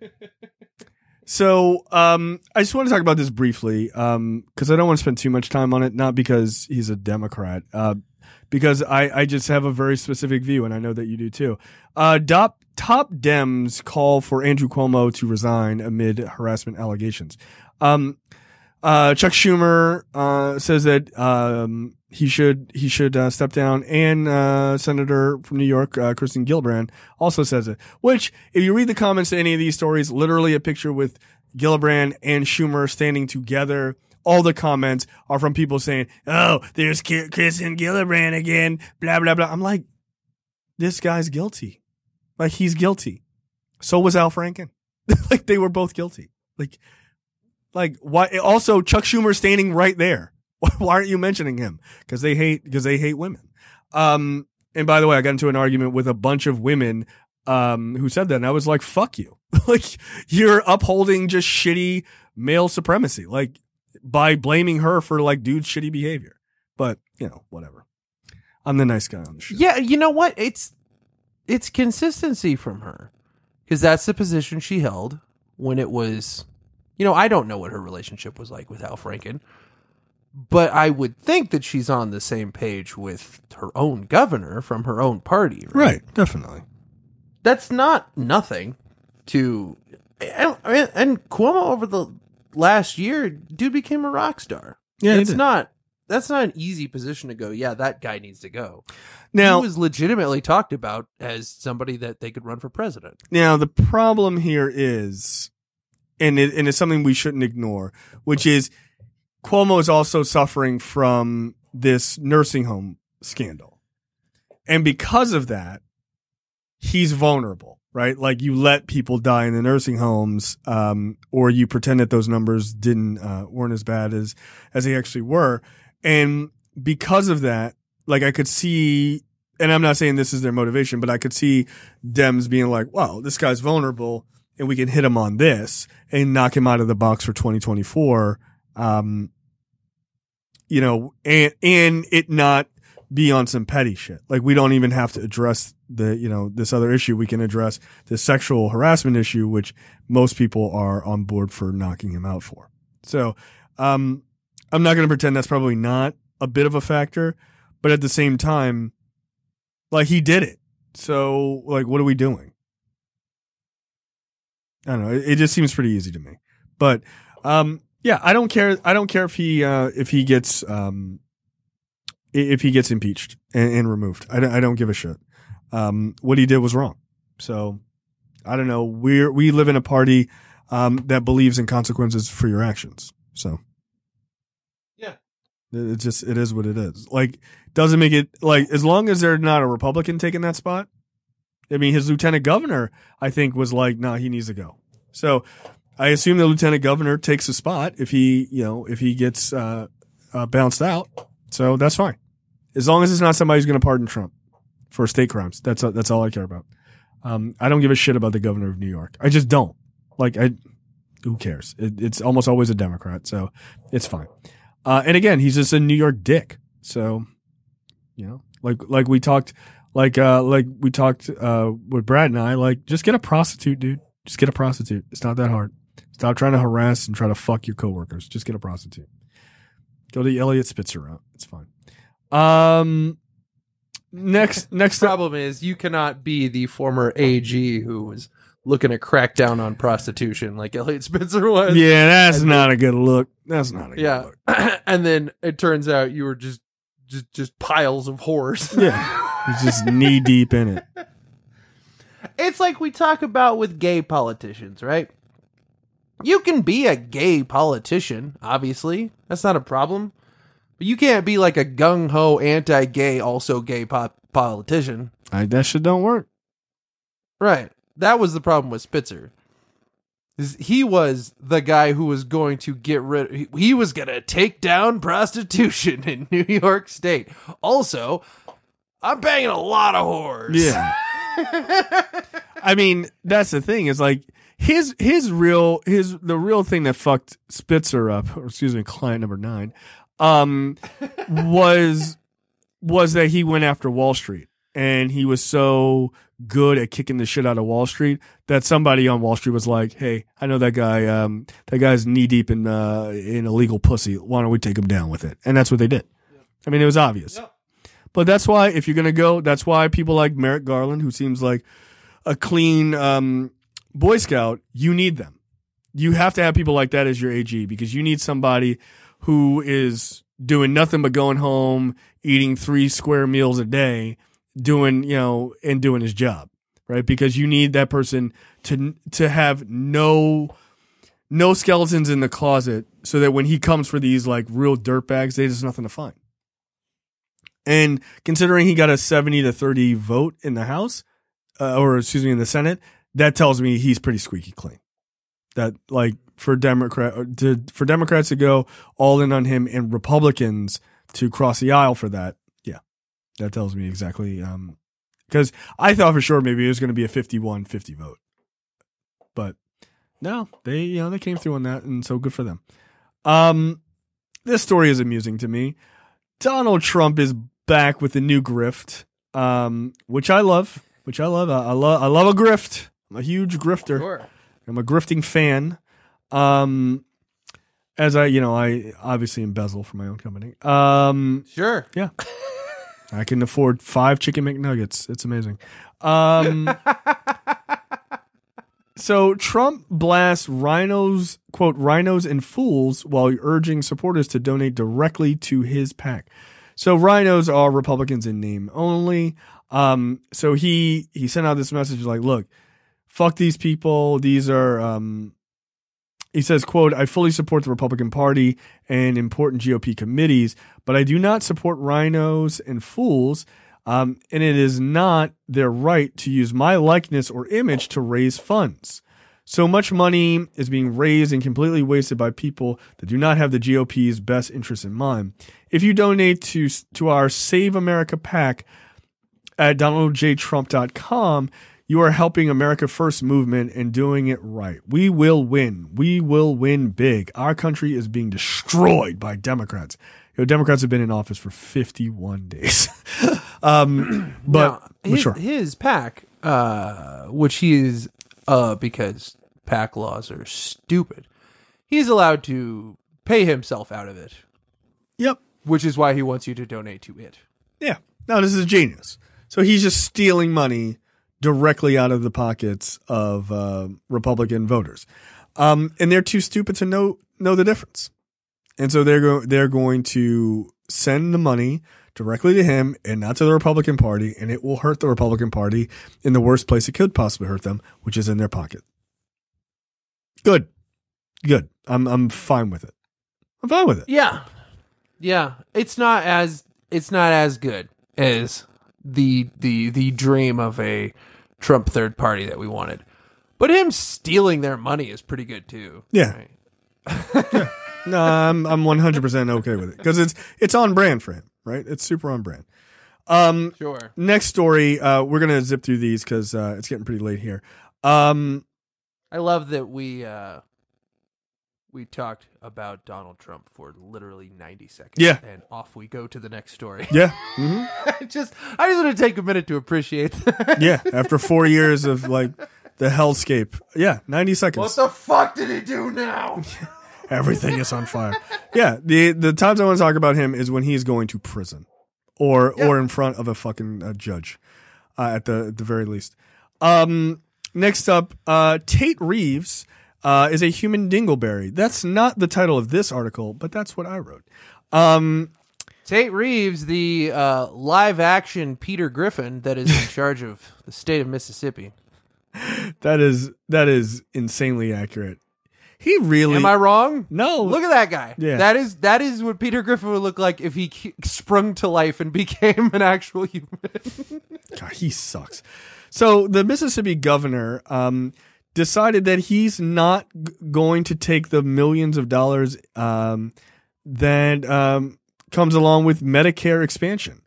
so, um, I just want to talk about this briefly, um, cause I don't want to spend too much time on it. Not because he's a Democrat, uh, because I, I just have a very specific view, and I know that you do too. Uh, top, top Dems call for Andrew Cuomo to resign amid harassment allegations. Um, uh, Chuck Schumer, uh, says that, um, he should, he should, uh, step down. And, uh, Senator from New York, uh, Kristen Gillibrand also says it, which if you read the comments to any of these stories, literally a picture with Gillibrand and Schumer standing together. All the comments are from people saying, oh, there's Kristen Gillibrand again, blah, blah, blah. I'm like, this guy's guilty. Like, he's guilty. So was Al Franken. Like, they were both guilty. Like, like, why? Also, Chuck Schumer standing right there. Why aren't you mentioning him? Because they hate, because they hate women. Um, and by the way, I got into an argument with a bunch of women, um, who said that, and I was like, fuck you. Like, you're upholding just shitty male supremacy. Like, by blaming her for like dude's shitty behavior. But, you know, whatever. I'm the nice guy on the show. Yeah, you know what? It's it's consistency from her. Because that's the position she held when it was, you know, I don't know what her relationship was like with Al Franken. But I would think that she's on the same page with her own governor from her own party. Right. Right. Definitely. That's not nothing to. And, and Cuomo over the last year, dude became a rock star. Yeah, he it's did. not. That's not an easy position to go. Yeah, that guy needs to go. Now, he was legitimately talked about as somebody that they could run for president. Now, the problem here is, and, it, and it's something we shouldn't ignore, which is Cuomo is also suffering from this nursing home scandal. And because of that, he's vulnerable, right? Like you let people die in the nursing homes, um, or you pretend that those numbers didn't, uh, weren't as bad as, as they actually were. And because of that, like I could see, and I'm not saying this is their motivation, but I could see Dems being like, wow, this guy's vulnerable and we can hit him on this and knock him out of the box for twenty twenty-four. Um, you know, and, and it not be on some petty shit. Like we don't even have to address the, you know, this other issue. We can address the sexual harassment issue, which most people are on board for knocking him out for. So, um, I'm not going to pretend that's probably not a bit of a factor, but at the same time, like he did it. So like, what are we doing? I don't know. It, it just seems pretty easy to me, but, um, yeah, I don't care. I don't care if he, uh, if he gets, um, if he gets impeached and, and removed. I don't, I don't give a shit. Um, what he did was wrong. So I don't know. We're, we live in a party, um, that believes in consequences for your actions. So. Yeah. It just, it is what it is. Like, doesn't make it, like, as long as they're not a Republican taking that spot. I mean, his lieutenant governor, I think, was like, nah, he needs to go. So I assume the lieutenant governor takes a spot if he, you know, if he gets, uh, uh bounced out. So that's fine. As long as it's not somebody who's going to pardon Trump for state crimes. That's, uh, that's all I care about. Um, I don't give a shit about the governor of New York. I just don't. Like, I, who cares? It, it's almost always a Democrat. So it's fine. Uh, and again, he's just a New York dick. So, you know, like, like we talked, like, uh, like we talked, uh, with Brad and I, like, just get a prostitute, dude. Just get a prostitute. It's not that hard. Stop trying to harass and try to fuck your coworkers. Just get a prostitute. Go the Elliot Spitzer route. It's fine. Um, next, next The problem is you cannot be the former A G who was looking to crack down on prostitution like Elliot Spitzer was. Yeah, that's And not a good look. That's not a good Yeah. look. And then it turns out you were just just just piles of whores. Yeah. He's just knee deep in it. It's like we talk about with gay politicians, right? You can be a gay politician, obviously. That's not a problem. But you can't be like a gung-ho, anti-gay, also gay po- politician. I, that shit don't work. Right. That was the problem with Spitzer. Is He was the guy who was going to get rid he- he was going to take down prostitution in New York State. Also, I'm banging a lot of whores. Yeah. I mean, that's the thing is like his, his real, his, the real thing that fucked Spitzer up, or excuse me, client number nine, um, was, was that he went after Wall Street and he was so good at kicking the shit out of Wall Street that somebody on Wall Street was like, hey, I know that guy, um, that guy's knee deep in, uh, in illegal pussy. Why don't we take him down with it? And that's what they did. I mean, it was obvious. Yep. But that's why, if you're going to go, that's why people like Merrick Garland, who seems like a clean um, Boy Scout, you need them. You have to have people like that as your A G because you need somebody who is doing nothing but going home, eating three square meals a day, doing, you know, and doing his job, right? Because you need that person to to have no no skeletons in the closet so that when he comes for these like real dirtbags, there's nothing to find. And considering he got a seventy to thirty vote in the House, uh, or excuse me, in the Senate, that tells me he's pretty squeaky clean. That like for Democrat to, for Democrats to go all in on him and Republicans to cross the aisle for that, yeah, that tells me exactly. Um, because I thought for sure maybe it was going to be a fifty-one fifty vote, but no, they you know they came through on that, and so good for them. Um, this story is amusing to me. Donald Trump is back with a new grift, um, which I love. Which I love. I, I love. I love a grift. I'm a huge grifter. Sure. I'm a grifting fan. Um, as I, you know, I obviously embezzle for my own company. Um, Sure. yeah, I can afford five chicken McNuggets. It's amazing. Um, so Trump blasts rhinos, quote, rhinos and fools while urging supporters to donate directly to his PAC. So rhinos are Republicans in name only. Um, so he, he sent out this message like, look, fuck these people. These are, um, he says, quote, I fully support the Republican Party and important G O P committees, but I do not support rhinos and fools. Um, and it is not their right to use my likeness or image to raise funds. So much money is being raised and completely wasted by people that do not have the G O P's best interests in mind. If you donate to, to our Save America PAC at donald j trump dot com, you are helping America First movement and doing it right. We will win. We will win big. Our country is being destroyed by Democrats. You know, Democrats have been in office for fifty-one days. um, but, Now, but his, sure. his PAC, uh, which he is, uh, because PAC laws are stupid, he's allowed to pay himself out of it, Yep. which is why he wants you to donate to it. Yeah. No, this is genius. So he's just stealing money directly out of the pockets of uh, Republican voters. Um, and they're too stupid to know know the difference. And so they're go- they're going to send the money directly to him and not to the Republican Party, and it will hurt the Republican Party in the worst place it could possibly hurt them, which is in their pocket. Good. Good. I'm I'm fine with it. I'm fine with it. Yeah. Yeah. It's not as it's not as good as the the the dream of a Trump third party that we wanted. But him stealing their money is pretty good too. Yeah. Right? yeah. No, I'm I'm one hundred percent okay with it because it's it's on brand for him, right? It's super on brand. Um, Sure. Next story, uh, we're gonna zip through these because uh, it's getting pretty late here. Um, I love that we uh, we talked about Donald Trump for literally ninety seconds. Yeah. And off we go to the next story. yeah, hmm I just I just want to take a minute to appreciate that. yeah. After four years of like the hellscape, yeah, ninety seconds. What the fuck did he do now? Everything is on fire. Yeah, the the times I want to talk about him is when he's going to prison, or Yeah. or in front of a fucking uh, judge, uh, at the at the very least. Um, next up, uh, Tate Reeves uh, is a human dingleberry. That's not the title of this article, but that's what I wrote. Um, Tate Reeves, the uh, live action Peter Griffin that is in charge of the state of Mississippi. that is that is insanely accurate. He really. Am I wrong? No. Look at that guy. Yeah. That is that is what Peter Griffin would look like if he k- sprung to life and became an actual human. God, he sucks. So the Mississippi governor um, decided that he's not g- going to take the millions of dollars um, that um, comes along with Medicare expansion.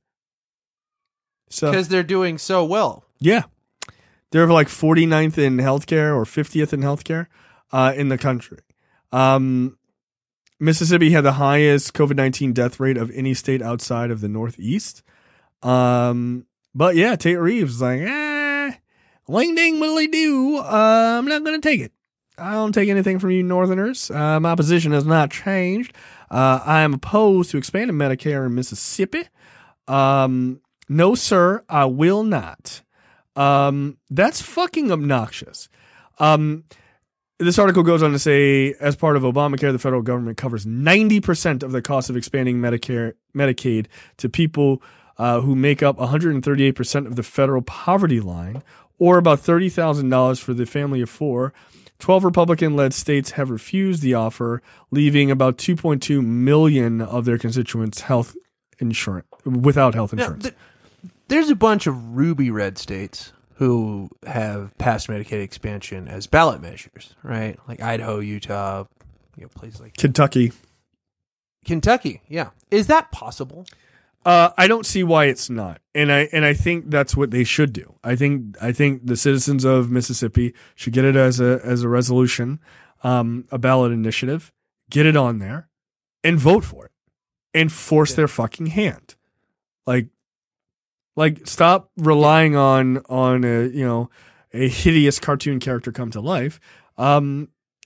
So Because they're doing so well. yeah, they're like forty-ninth in healthcare or fiftieth in healthcare uh, in the country. Um, Mississippi had the highest COVID nineteen death rate of any state outside of the Northeast. Um, but yeah, Tate Reeves is like, eh, ling ding willly do. Uh, I'm not going to take it. I don't take anything from you Northerners. Uh, my position has not changed. Uh, I am opposed to expanding Medicare in Mississippi. Um, no, sir, I will not. Um, that's fucking obnoxious. Um, This article goes on to say, as part of Obamacare, the federal government covers ninety percent of the cost of expanding Medicare, Medicaid to people uh, who make up one hundred thirty-eight percent of the federal poverty line, or about thirty thousand dollars for the family of four. twelve Republican-led states have refused the offer, leaving about two point two million of their constituents health insurance without health Now, insurance. th- there's a bunch of ruby red states who have passed Medicaid expansion as ballot measures, right? Like Idaho, Utah, you know, places like Kentucky. Kentucky. Yeah. Is that possible? Uh, I don't see why it's not, and I and I think that's what they should do. I think I think the citizens of Mississippi should get it as a as a resolution, um, a ballot initiative, get it on there, and vote for it, and force Yeah. their fucking hand, like, like stop relying on on a you know a hideous cartoon character come to life, um,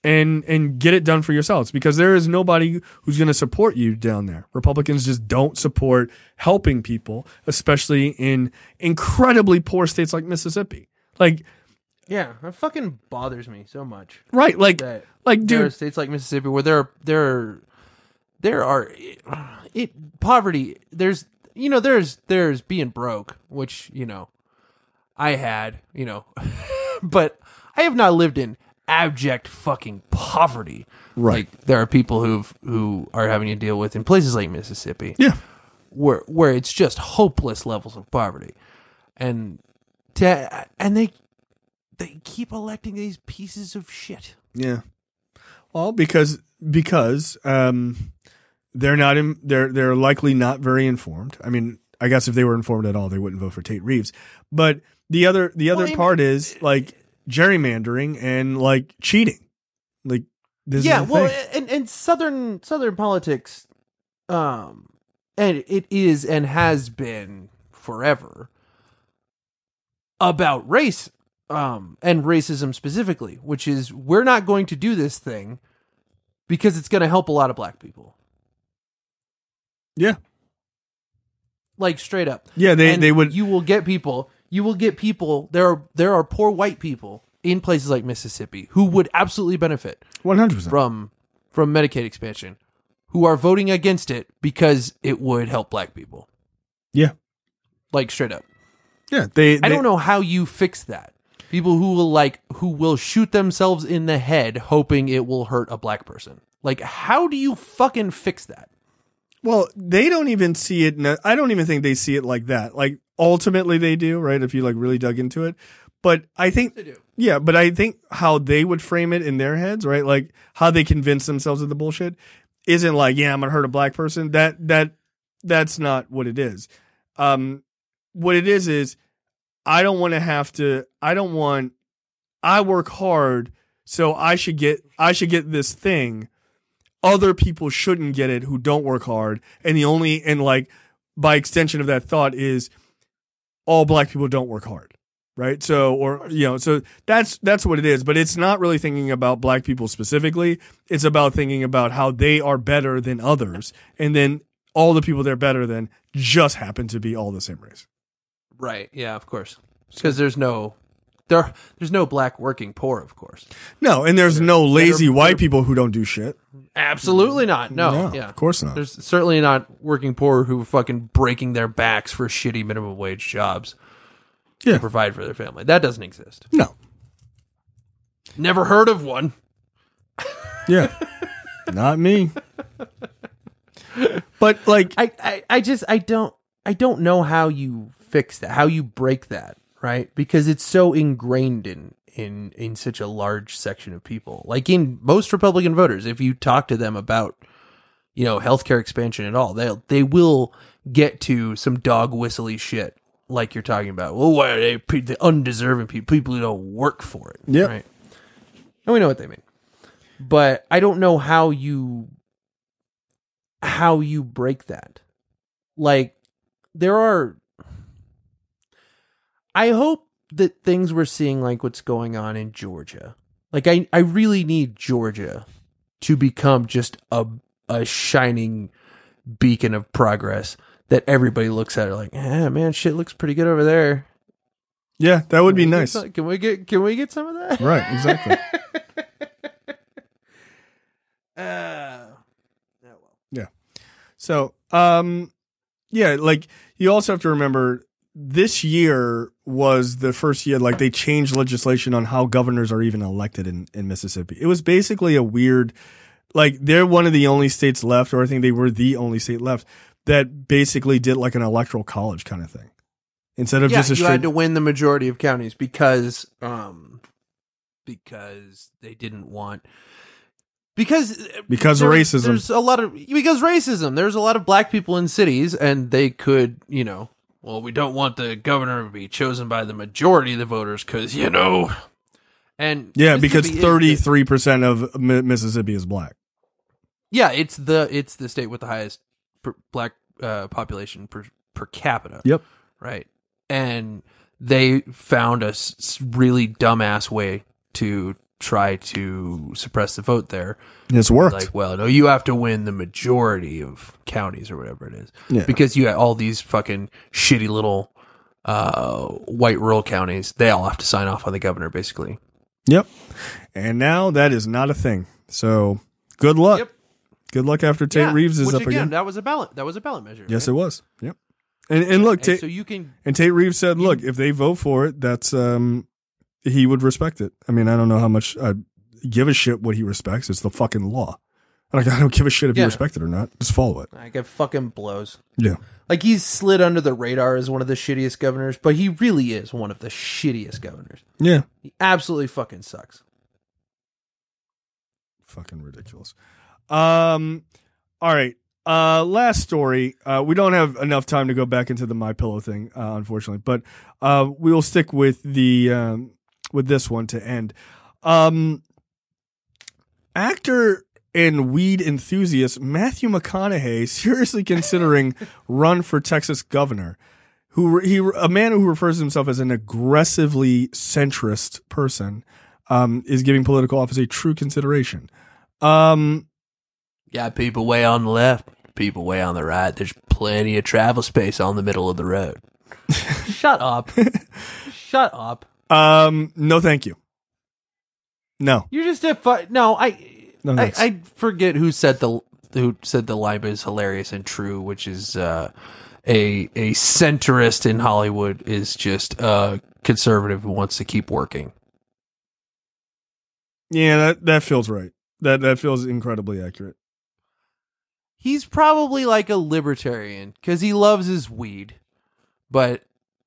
and and get it done for yourselves, because there is nobody who's going to support you down there. Republicans just don't support helping people, especially in incredibly poor states like Mississippi. Like, yeah, that fucking bothers me so much. right? Like, That like, there are dude, states like Mississippi where there are, there are, there are it poverty. There's you know there's there's being broke, which you know I had you know, but I have not lived in abject fucking poverty. Right. Like there are people who who are having to deal with in places like Mississippi. yeah, where where it's just hopeless levels of poverty, and to, and they they keep electing these pieces of shit. yeah. Well, because because um, they're not in, they're they're likely not very informed. I mean, I guess if they were informed at all, they wouldn't vote for Tate Reeves. But the other the other Well, I part is like gerrymandering and like cheating. Like this Yeah, is the well, thing. and and southern southern politics, um, and it is and has been forever about race, um, and racism specifically, which is we're not going to do this thing because it's going to help a lot of black people. Yeah. Like straight up. Yeah, they And they would you will get people you will get people there are there are poor white people in places like Mississippi who would absolutely benefit one hundred percent. from from Medicaid expansion, who are voting against it because it would help black people. Yeah. Like straight up. Yeah, they, I they don't know how you fix that. People who will like who will shoot themselves in the head hoping it will hurt a black person. Like, how do you fucking fix that? Well, they don't even see it. ne- I don't even think they see it like that. Like ultimately they do, right? If you like really dug into it. But I think, They do. yeah, but I think how they would frame it in their heads, right? Like how they convince themselves of the bullshit isn't like, yeah, I'm going to hurt a black person. That, that, that's not what it is. Um, what it is, is I don't want to have to, I don't want, I work hard. So I should get, I should get this thing. Other people shouldn't get it who don't work hard. And the only, and like by extension of that thought is all black people don't work hard. Right. So, or, you know, so that's, that's what it is, but it's not really thinking about black people specifically. It's about thinking about how they are better than others. And then all the people they're better than just happen to be all the same race. Right. Yeah, of course. Because there's no there there's no black working poor, of course. No. And there's no lazy better- white people who don't do shit. Absolutely not. No. No, yeah. of course not. There's certainly not working poor who are fucking breaking their backs for shitty minimum wage jobs Yeah. to provide for their family. That doesn't exist. No. Never heard of one. Yeah. Not me. But like, I, I, I just I don't I don't know how you fix that, how you break that, right? Because it's so ingrained in in in such a large section of people. Like in most Republican voters, if you talk to them about, you know, healthcare expansion at all, they they will get to some dog whistly shit like you're talking about. Well, why are they pe- the undeserving people, people who don't work for it? Yep. Right. And we know what they mean. But I don't know how you how you break that. Like, there are I hope that things we're seeing, like what's going on in Georgia, like I, I really need Georgia to become just a a shining beacon of progress that everybody looks at it like, yeah, man, shit looks pretty good over there. yeah, that would be Can we get nice. some- Can we get can we get some of that? Right. Exactly. Uh, So, um, yeah, like you also have to remember this year was the first year, like they changed legislation on how governors are even elected in, in Mississippi. It was basically a weird, like they're one of the only states left, or I think they were the only state left that basically did like an electoral college kind of thing instead of yeah, just a you straight. had to win the majority of counties because, um, because they didn't want. Because Because there- racism. There's a lot of because racism. There's a lot of black people in cities, and they could, you know, well, we don't want the governor to be chosen by the majority of the voters because you know, and yeah, because Mississippi is the- thirty-three percent of Mi- Mississippi is black. yeah, it's the it's the state with the highest per, black uh, population per per capita. Yep. Right, and they found a s- really dumbass way to try to suppress the vote there. It's worked. Like, well, no, you have to win the majority of counties or whatever it is. Yeah. Because you got all these fucking shitty little uh, white rural counties. They all have to sign off on the governor, basically. Yep. And now that is not a thing. So good luck. Yep. Good luck after Tate Yeah, Reeves is which up again, again. That was a ballot. That was a ballot measure. Yes, right? it was. Yep. And and look, And Tate, so you can. and Tate Reeves said, look, if they vote for it, that's um, he would respect it. I mean, I don't know how much I give a shit what he respects. It's the fucking law. Like, I don't give a shit if Yeah. you respect it or not. Just follow it. I get fucking blows. Yeah. Like he's slid under the radar as one of the shittiest governors, but he really is one of the shittiest governors. Yeah. He absolutely fucking sucks. Fucking ridiculous. Um, all right. Uh, last story. Uh, we don't have enough time to go back into the My Pillow thing, uh, unfortunately, but uh, we will stick with the um, with this one to end. Um, actor and weed enthusiast Matthew McConaughey seriously considering run for Texas governor. Who he a man who refers to himself as an aggressively centrist person um, is giving political office a true consideration. Um, Got people way on the left, people way on the right. There's plenty of travel space on the middle of the road. Shut up. Shut up. um, no, thank you. No, You're just a fu- no. I no, I, thanks. I forget who said the who said the line, but is hilarious and true, which is uh, a a centrist in Hollywood is just a conservative who wants to keep working. yeah, that that feels right. That that feels incredibly accurate. He's probably like a libertarian because he loves his weed, but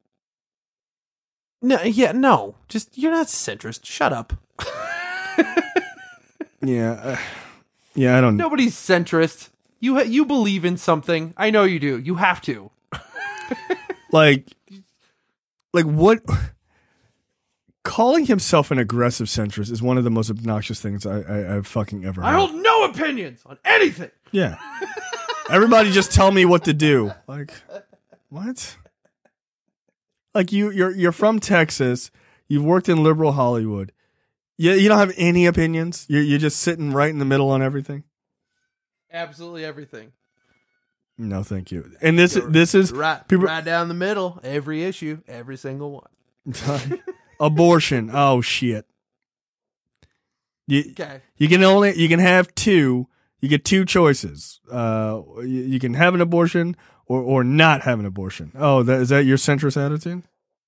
no, yeah, no, just you're not centrist. Shut up. Yeah, uh, yeah, I don't know. Nobody's centrist. You ha- you believe in something. I know you do. You have to. Like, like what? Calling himself an aggressive centrist is one of the most obnoxious things I, I, I've fucking ever heard. I hold no opinions on anything. Yeah. Everybody just tell me what to do. Like, what? Like you, you're you're from Texas. You've worked in liberal Hollywood. You you don't have any opinions. You're you're just sitting right in the middle on everything. Absolutely everything. No, thank you. And this this is Right, people- right down the middle. Every issue, every single one. abortion. Oh shit. You Okay. you can only you can have two. You get two choices. Uh, you, you can have an abortion or or not have an abortion. Oh, that is that your centrist attitude?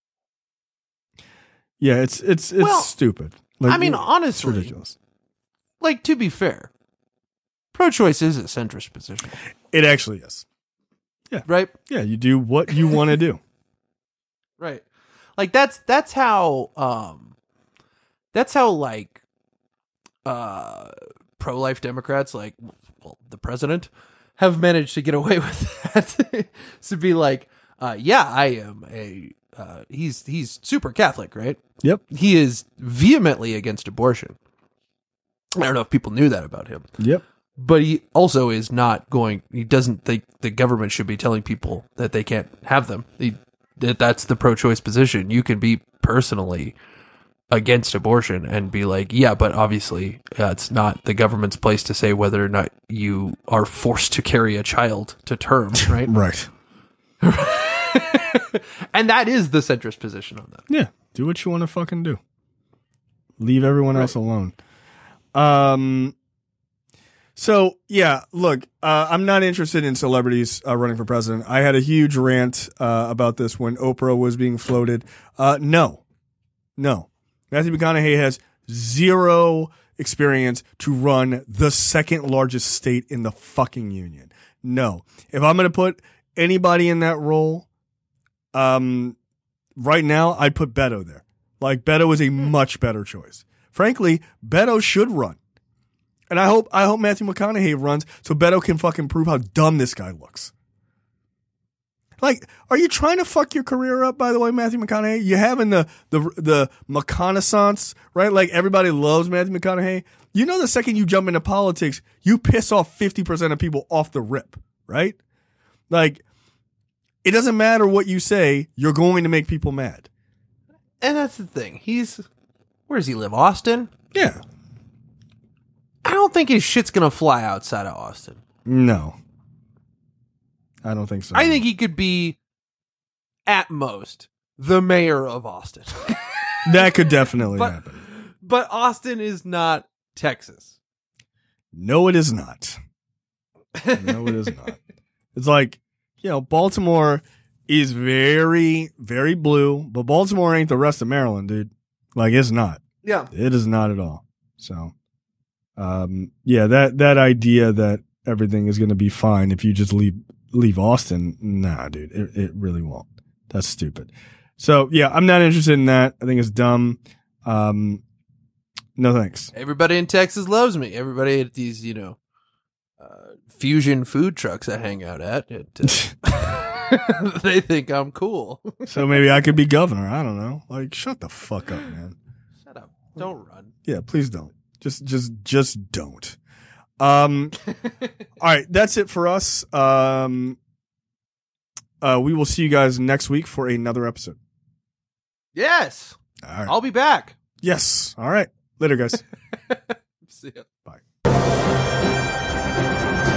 Yeah, it's it's it's Well, stupid. Like, I mean, it's honestly, ridiculous. like to be fair, pro-choice is a centrist position, It actually is. right? Yeah, you do what you want to do. Right. Like that's that's how um that's how like uh pro-life Democrats like well the president have managed to get away with that. To be like uh yeah, I am a uh he's he's super Catholic, right? Yep. He is vehemently against abortion. I don't know if people knew that about him. Yep. But he also is not going. He doesn't think the government should be telling people that they can't have them. He, that that's the pro-choice position. You can be personally against abortion and be like, yeah, but obviously uh, it's not the government's place to say whether or not you are forced to carry a child to term, right? Right. And that is the centrist position on that. Yeah. Do what you want to fucking do. Leave everyone else alone. Um. So yeah, look, uh, I'm not interested in celebrities uh, running for president. I had a huge rant uh, about this when Oprah was being floated. Uh, no, no, Matthew McConaughey has zero experience to run the second largest state in the fucking union. No, if I'm going to put anybody in that role, um, right now I'd put Beto there. Like Beto is a much better choice. Frankly, Beto should run. And I hope I hope Matthew McConaughey runs so Beto can fucking prove how dumb this guy looks. Like, are you trying to fuck your career up, by the way, Matthew McConaughey? You having the the the McConaissance, right? Like everybody loves Matthew McConaughey. You know the second you jump into politics, you piss off fifty percent of people off the rip, right? Like, it doesn't matter what you say, you're going to make people mad. And that's the thing. He's where does he live? Austin? Yeah. I don't think his shit's gonna fly outside of Austin. No. I don't think so. I think he could be, at most, the mayor of Austin. That could definitely but, happen. But Austin is not Texas. No, it is not. No, it is not. It's like, you know, Baltimore is very, very blue, but Baltimore ain't the rest of Maryland, dude. Like, it's not. Yeah. It is not at all. So, um, yeah, that, that idea that everything is going to be fine if you just leave, leave Austin, nah, dude, it, it really won't. That's stupid. So, yeah, I'm not interested in that. I think it's dumb. Um, no thanks. Everybody in Texas loves me. Everybody at these, you know, uh, fusion food trucks I hang out at, it, uh, they think I'm cool. So maybe I could be governor. I don't know. Like, shut the fuck up, man. Shut up. Don't run. Yeah, please don't. Just, just, just don't. Um, all right, that's it for us. Um, uh, we will see you guys next week for another episode. Yes. All right. I'll be back. Yes. All right. Later, guys. See ya. Bye.